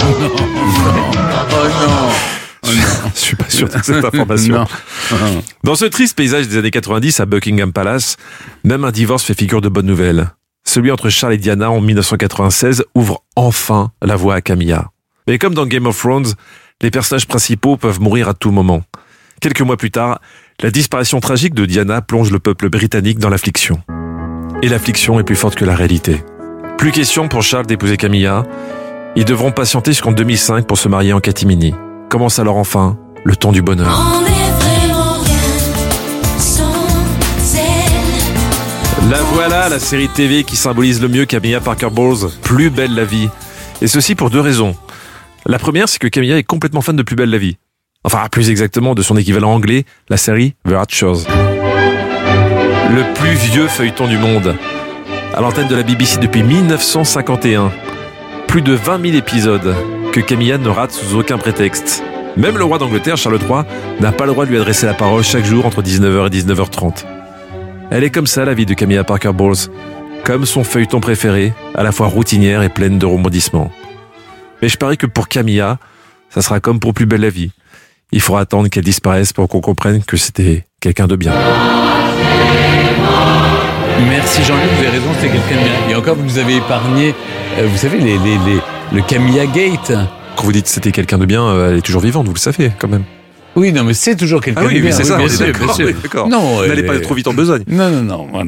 Je suis pas sûr de cette information. Dans ce triste paysage des années 90 à Buckingham Palace, même un divorce fait figure de bonne nouvelle. Celui entre Charles et Diana en 1996 ouvre enfin la voie à Camilla. Et comme dans Game of Thrones, les personnages principaux peuvent mourir à tout moment. Quelques mois plus tard, la disparition tragique de Diana plonge le peuple britannique dans l'affliction. Et l'affliction est plus forte que la réalité. Plus question pour Charles d'épouser Camilla. Ils devront patienter jusqu'en 2005 pour se marier en catimini. Commence alors enfin le temps du bonheur. La voilà, la série TV qui symbolise le mieux Camilla Parker Bowles, Plus belle la vie. Et ceci pour deux raisons. La première, c'est que Camilla est complètement fan de Plus belle la vie. Enfin, plus exactement de son équivalent anglais, la série The Archers. Le plus vieux feuilleton du monde. À l'antenne de la BBC depuis 1951. plus de 20 000 épisodes que Camilla ne rate sous aucun prétexte. Même le roi d'Angleterre, Charles III, n'a pas le droit de lui adresser la parole chaque jour entre 19h et 19h30. Elle est comme ça, la vie de Camilla Parker Bowles, comme son feuilleton préféré, à la fois routinière et pleine de rebondissements. Mais je parie que pour Camilla, ça sera comme pour Plus belle la vie. Il faudra attendre qu'elle disparaisse pour qu'on comprenne que c'était quelqu'un de bien. Merci Jean-Luc, vous avez raison, c'était quelqu'un de bien. Et encore, vous nous avez épargné, vous savez, le Camilla Gate. Quand vous dites c'était quelqu'un de bien, elle est toujours vivante, vous le savez quand même. Oui, non, mais c'est toujours quelqu'un de bien. Oui, c'est ça, bien sûr, bien sûr. Oui, d'accord. Non, n'allez pas trop vite en besogne. Non, voilà.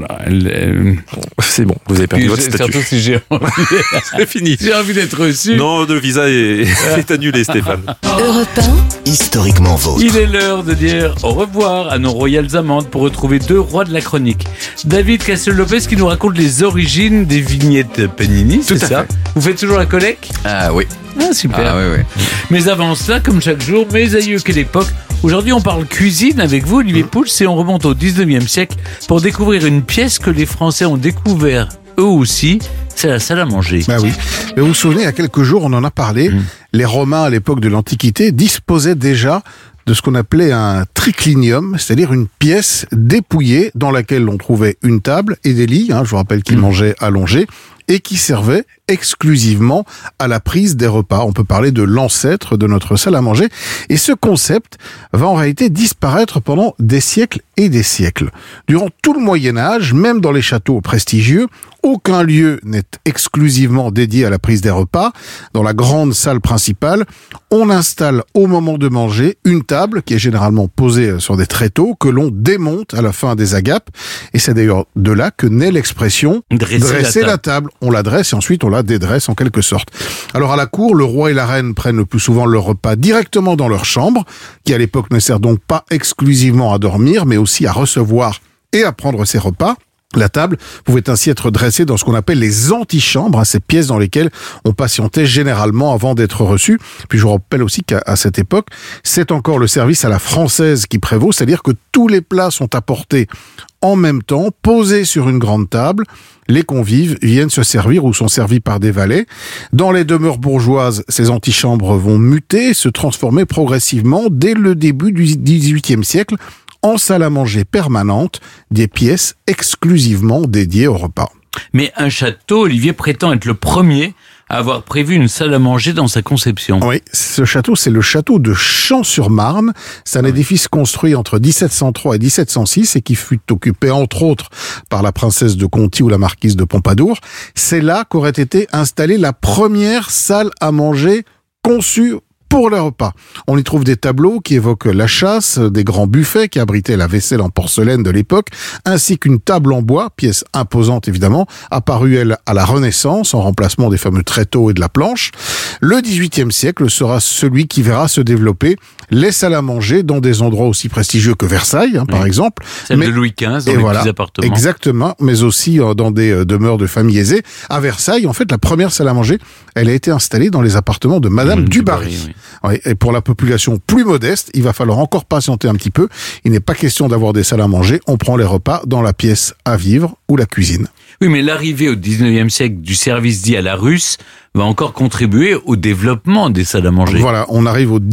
C'est bon, vous avez perdu votre statut. Surtout si j'ai envie c'est fini. J'ai envie d'être reçu. Non, le visa est annulé, Stéphane. Europe 1. Historiquement vôtre. Il est l'heure de dire au revoir à nos royales amantes pour retrouver deux rois de la chronique. David Castel-Lopez qui nous raconte les origines des vignettes Panini, c'est ça? Vous faites toujours la collecte? Ah oui. Ah, super. Ah oui. Mais avant cela, comme chaque jour, mes aïeux, quelle époque. Aujourd'hui, on parle cuisine avec vous, Olivier Pouls, et on remonte au 19e siècle pour découvrir une pièce que les Français ont découvert eux aussi, c'est la salle à manger. Bah oui. Mais vous vous souvenez, il y a quelques jours, on en a parlé, les Romains, à l'époque de l'Antiquité, disposaient déjà de ce qu'on appelait un triclinium, c'est-à-dire une pièce dépouillée dans laquelle on trouvait une table et des lits, je vous rappelle qu'ils mangeaient allongés, et qui servait exclusivement à la prise des repas. On peut parler de l'ancêtre de notre salle à manger. Et ce concept va en réalité disparaître pendant des siècles et des siècles. Durant tout le Moyen-Âge, même dans les châteaux prestigieux, aucun lieu n'est exclusivement dédié à la prise des repas. Dans la grande salle principale, on installe au moment de manger une table qui est généralement posée sur des tréteaux que l'on démonte à la fin des agapes. Et c'est d'ailleurs de là que naît l'expression « dresser la table ». On la dresse et ensuite on la dédresse en quelque sorte. Alors à la cour, le roi et la reine prennent le plus souvent leur repas directement dans leur chambre, qui à l'époque ne sert donc pas exclusivement à dormir, mais aussi à recevoir et à prendre ses repas. La table pouvait ainsi être dressée dans ce qu'on appelle les antichambres, ces pièces dans lesquelles on patientait généralement avant d'être reçu. Puis je vous rappelle aussi qu'à cette époque, c'est encore le service à la française qui prévaut, c'est-à-dire que tous les plats sont apportés en même temps, posés sur une grande table. Les convives viennent se servir ou sont servis par des valets. Dans les demeures bourgeoises, ces antichambres vont muter, se transformer progressivement dès le début du XVIIIe siècle en salle à manger permanente, des pièces exclusivement dédiées au repas. Mais un château, Olivier, prétend être le premier à avoir prévu une salle à manger dans sa conception. Oui, ce château, c'est le château de Champs-sur-Marne. C'est un édifice construit entre 1703 et 1706 et qui fut occupé entre autres par la princesse de Conti ou la marquise de Pompadour. C'est là qu'aurait été installée la première salle à manger conçue pour les repas. On y trouve des tableaux qui évoquent la chasse, des grands buffets qui abritaient la vaisselle en porcelaine de l'époque, ainsi qu'une table en bois, pièce imposante évidemment, apparue elle à la Renaissance en remplacement des fameux tréteaux et de la planche. Le XVIIIe siècle sera celui qui verra se développer les salles à manger dans des endroits aussi prestigieux que Versailles, par exemple. Celle de Louis XV dans les petits appartements. Exactement, mais aussi dans des demeures de familles aisées. À Versailles, en fait, la première salle à manger, elle a été installée dans les appartements de Madame du Barry. Oui. Ouais, et pour la population plus modeste, il va falloir encore patienter un petit peu. Il n'est pas question d'avoir des salles à manger. On prend les repas dans la pièce à vivre ou la cuisine. Oui, mais l'arrivée au 19e siècle du service dit à la russe va encore contribuer au développement des salles à manger. Voilà, on arrive au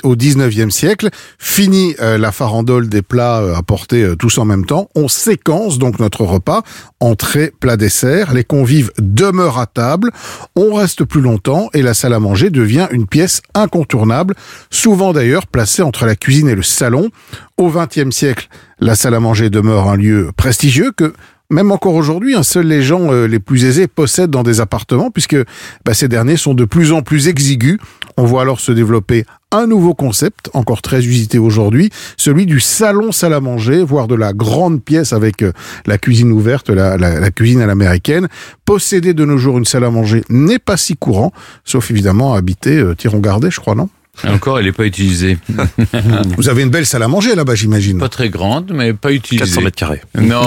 19e siècle. Fini la farandole des plats apportés tous en même temps. On séquence donc notre repas. Entrée, plat, dessert. Les convives demeurent à table. On reste plus longtemps et la salle à manger devient une pièce incontournable, souvent d'ailleurs placée entre la cuisine et le salon. Au 20e siècle, la salle à manger demeure un lieu prestigieux que même encore aujourd'hui, seuls les gens les plus aisés possèdent dans des appartements puisque ces derniers sont de plus en plus exigus. On voit alors se développer un nouveau concept, encore très usité aujourd'hui, celui du salon salle à manger, voire de la grande pièce avec la cuisine ouverte, la cuisine à l'américaine. Posséder de nos jours une salle à manger n'est pas si courant, sauf évidemment à habiter Thiron-Gardet, je crois, non ? Encore, elle n'est pas utilisée. Vous avez une belle salle à manger là-bas, j'imagine. Pas très grande, mais pas utilisée. 400 mètres carrés. Non.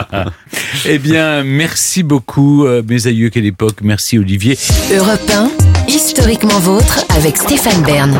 Eh bien, merci beaucoup, mes aïeux, quelle époque. Merci, Olivier. Europe 1, historiquement vôtre, avec Stéphane Bern.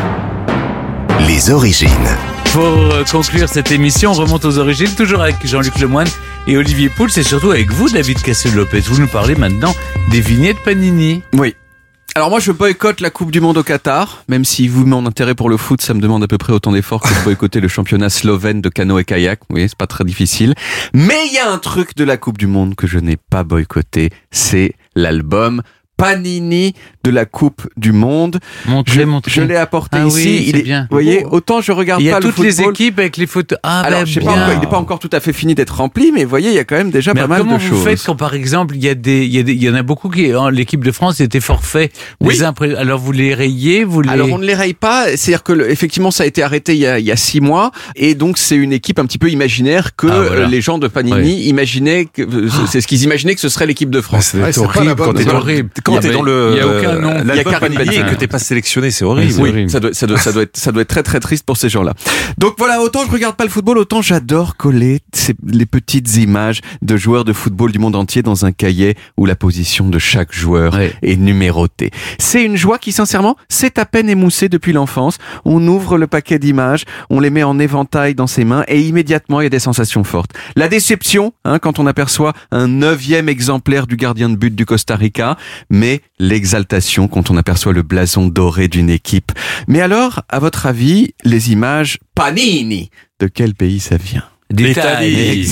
Les origines. Pour conclure cette émission, on remonte aux origines, toujours avec Jean-Luc Lemoyne et Olivier Pouls, et surtout avec vous, David Castel-Lopez. Vous nous parlez maintenant des vignettes Panini. Oui. Alors moi je boycotte la Coupe du Monde au Qatar, même si vous mon intérêt pour le foot, ça me demande à peu près autant d'efforts que de boycotter le championnat slovène de canoë-kayak. Vous voyez, c'est pas très difficile. Mais il y a un truc de la Coupe du Monde que je n'ai pas boycotté, c'est l'album Panini de la Coupe du Monde. Montrez. Je l'ai apporté Ah ici. oui, Il c'est est, bien. vous voyez, autant je regarde Il y a pas le toutes football. les équipes avec les photos. Ah, Alors, je sais pas bien. encore, il n'est pas encore tout à fait fini d'être rempli, mais vous voyez, il y a quand même déjà Mais pas mal de comment choses. vous faites quand, par exemple, il y en a beaucoup qui, l'équipe de France était forfait. Oui. Alors vous les rayez, Alors on ne les raye pas, c'est-à-dire que effectivement ça a été arrêté il y a 6 mois, et donc c'est une équipe un petit peu imaginaire que voilà. les gens de Panini imaginaient que c'est ce qu'ils imaginaient que ce serait l'équipe de France. C'est horrible quand t'es dans Il y a aucun nom. l'album Panini et que t'es pas sélectionné, c'est horrible. Oui, ça doit être très très triste pour ces gens-là. Donc voilà, autant je regarde pas le football, autant j'adore coller les petites images de joueurs de football du monde entier dans un cahier où la position de chaque joueur est numérotée. C'est une joie qui, sincèrement, s'est à peine émoussée depuis l'enfance. On ouvre le paquet d'images, on les met en éventail dans ses mains et immédiatement il y a des sensations fortes. La déception, quand on aperçoit un 9e exemplaire du gardien de but du Costa Rica, mais l'exaltation quand on aperçoit le blason doré d'une équipe. Mais alors, à votre avis, les images Panini, de quel pays ça vient ? D'Italie.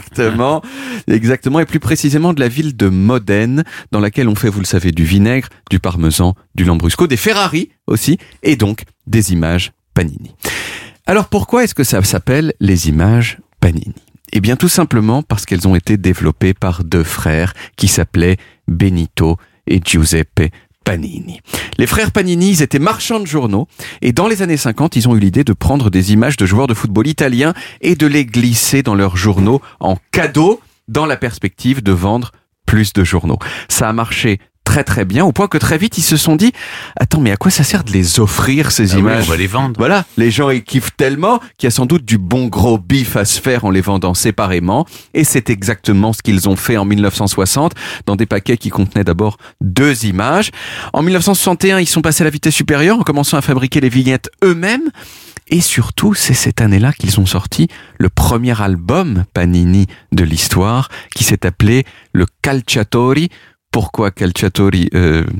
Exactement, et plus précisément de la ville de Modène, dans laquelle on fait, vous le savez, du vinaigre, du parmesan, du lambrusco, des Ferrari aussi, et donc des images Panini. Alors pourquoi est-ce que ça s'appelle les images Panini ? Eh bien tout simplement parce qu'elles ont été développées par 2 frères qui s'appelaient Benito et Giuseppe Panini. Les frères Panini, ils étaient marchands de journaux et dans les années 50, ils ont eu l'idée de prendre des images de joueurs de football italiens et de les glisser dans leurs journaux en cadeau dans la perspective de vendre plus de journaux. Ça a marché très très bien, au point que très vite ils se sont dit « Attends, mais à quoi ça sert de les offrir ces images ? On va les vendre. » Voilà, les gens ils kiffent tellement qu'il y a sans doute du bon gros bif à se faire en les vendant séparément, et c'est exactement ce qu'ils ont fait en 1960 dans des paquets qui contenaient d'abord 2 images. En 1961, ils sont passés à la vitesse supérieure en commençant à fabriquer les vignettes eux-mêmes. Et surtout, c'est cette année-là qu'ils ont sorti le premier album Panini de l'histoire qui s'est appelé le Calciatori. Pourquoi Calciatori, Jean-Luc ?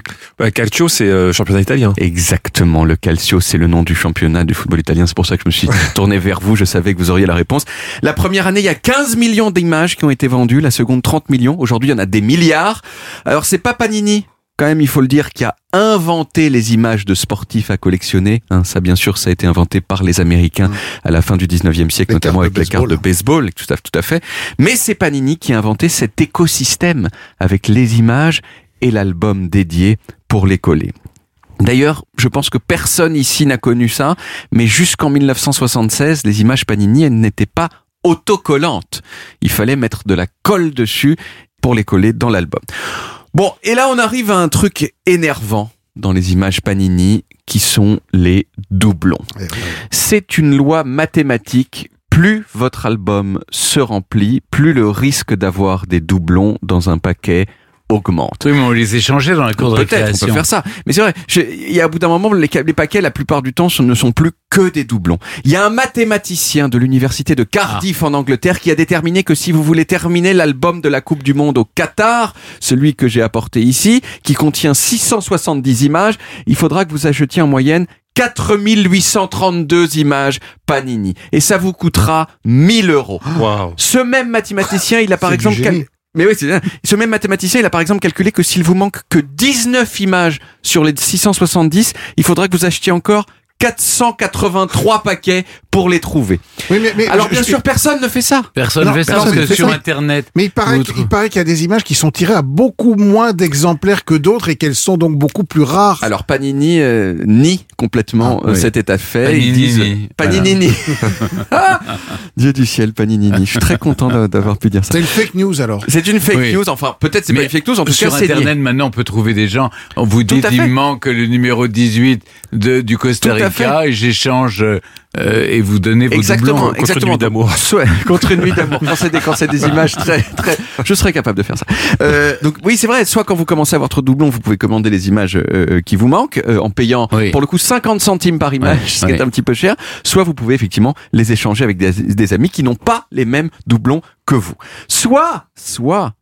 Calcio, c'est championnat italien. Exactement, le Calcio, c'est le nom du championnat de football italien. C'est pour ça que je me suis tourné vers vous, je savais que vous auriez la réponse. La première année, il y a 15 millions d'images qui ont été vendues, la seconde 30 millions. Aujourd'hui, il y en a des milliards. Alors, c'est pas Panini, quand même, il faut le dire, qui a inventé les images de sportifs à collectionner. Ça, bien sûr, ça a été inventé par les Américains à la fin du 19e siècle, notamment avec les cartes de baseball, tout à fait. Mais c'est Panini qui a inventé cet écosystème avec les images et l'album dédié pour les coller. D'ailleurs, je pense que personne ici n'a connu ça, mais jusqu'en 1976, les images Panini, elles n'étaient pas autocollantes. Il fallait mettre de la colle dessus pour les coller dans l'album. Bon, et là on arrive à un truc énervant dans les images Panini qui sont les doublons. C'est une loi mathématique. Plus votre album se remplit, plus le risque d'avoir des doublons dans un paquet augmente. Oui, mais on les échangeait dans la cour de récréation. Peut-être, on peut faire ça. Mais c'est vrai, il y a à bout d'un moment, les paquets, la plupart du temps, ne sont plus que des doublons. Il y a un mathématicien de l'université de Cardiff en Angleterre qui a déterminé que si vous voulez terminer l'album de la Coupe du Monde au Qatar, celui que j'ai apporté ici, qui contient 670 images, il faudra que vous achetiez en moyenne 4832 images Panini. Et ça vous coûtera 1000 €. Wow. Ce même mathématicien, il a par exemple... Mais oui, ce même mathématicien, il a par exemple calculé que s'il vous manque que 19 images sur les 670, il faudra que vous achetiez encore 483 paquets pour les trouver. Oui, mais alors bien sûr, personne ne fait ça. Personne ne fait ça parce que sur Internet. Mais il paraît qu'il y a des images qui sont tirées à beaucoup moins d'exemplaires que d'autres et qu'elles sont donc beaucoup plus rares. Alors Panini nie complètement cet état de fait. Panini, ils disent Panini. Dieu du ciel, Panini. Je suis très content d'avoir pu dire ça. C'est une fake news alors. C'est une fake news. Enfin, peut-être c'est pas une fake news. En tout cas, sur Internet maintenant, on peut trouver des gens. On vous dit il manque le numéro 18 du Costa Rica et j'échange. Et vous donnez vos doublons contre une nuit d'amour. Contre une nuit d'amour. Quand c'est des images très, je serais capable de faire ça. Donc oui, c'est vrai. Soit quand vous commencez à avoir trop de doublons, vous pouvez commander les images qui vous manquent en payant pour le coup 50 centimes par image, ce qui est un petit peu cher. Soit vous pouvez effectivement les échanger avec des amis qui n'ont pas les mêmes doublons que vous. Soit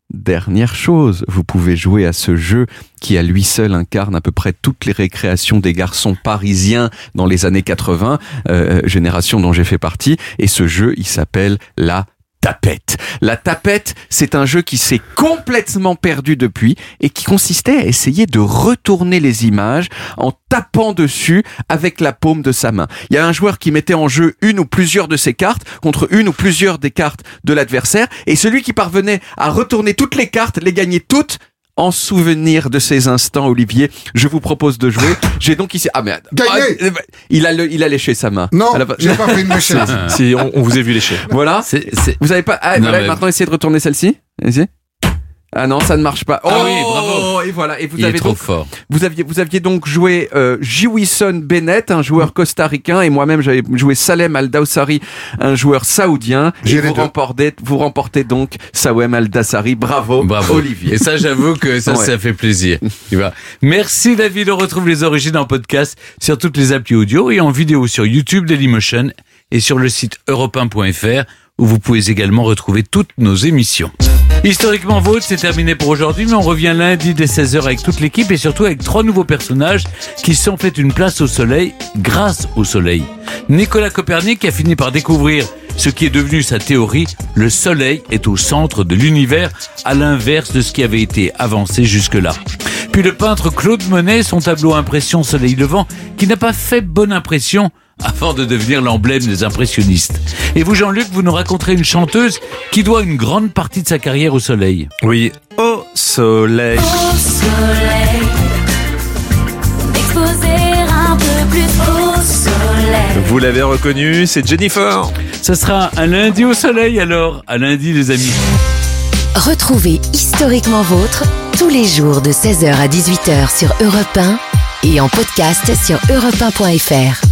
dernière chose, vous pouvez jouer à ce jeu qui à lui seul incarne à peu près toutes les récréations des garçons parisiens dans les années 80, génération dont j'ai fait partie, et ce jeu, il s'appelle la tapette. La tapette, c'est un jeu qui s'est complètement perdu depuis et qui consistait à essayer de retourner les images en tapant dessus avec la paume de sa main. Il y a un joueur qui mettait en jeu une ou plusieurs de ses cartes contre une ou plusieurs des cartes de l'adversaire, et celui qui parvenait à retourner toutes les cartes, les gagner toutes. En souvenir de ces instants, Olivier, je vous propose de jouer. J'ai donc ici... Ah merde. Gagné. Il a léché sa main. Non, j'ai pas fait une léchette. Si, on vous a vu lécher. Voilà. Vous avez pas... Ah, Non, voilà, mais- maintenant essayez de retourner celle-ci. Essayez. Ah non, ça ne marche pas. Ah oui, bravo. Et voilà. Et vous Il avez est trop donc, fort. vous aviez donc joué Jiwison Bennett, un joueur costaricain, et moi-même j'avais joué Salem Al-Dawsari, un joueur saoudien. Et vous remportez donc Salem Al-Dawsari. Bravo, Olivier. Et ça, j'avoue que ça, Ouais. ça fait plaisir. Tu vois. Merci David. On retrouve les origines en podcast sur toutes les applis audio et en vidéo sur YouTube Dailymotion et sur le site europe1.fr où vous pouvez également retrouver toutes nos émissions. Historiquement Vôtre, c'est terminé pour aujourd'hui, mais on revient lundi dès 16h avec toute l'équipe et surtout avec 3 nouveaux personnages qui se sont fait une place au soleil grâce au soleil. Nicolas Copernic a fini par découvrir ce qui est devenu sa théorie, le soleil est au centre de l'univers, à l'inverse de ce qui avait été avancé jusque-là. Puis le peintre Claude Monet, son tableau Impression Soleil Levant, qui n'a pas fait bonne impression avant de devenir l'emblème des impressionnistes. Et vous, Jean-Luc, vous nous raconterez une chanteuse qui doit une grande partie de sa carrière au soleil. Oui, au soleil. Au soleil, exposer un peu plus au soleil. Vous l'avez reconnu, c'est Jennifer. Ça sera un lundi au soleil alors. À lundi les amis. Retrouvez Historiquement Vôtre tous les jours de 16h à 18h sur Europe 1 et en podcast sur europe1.fr.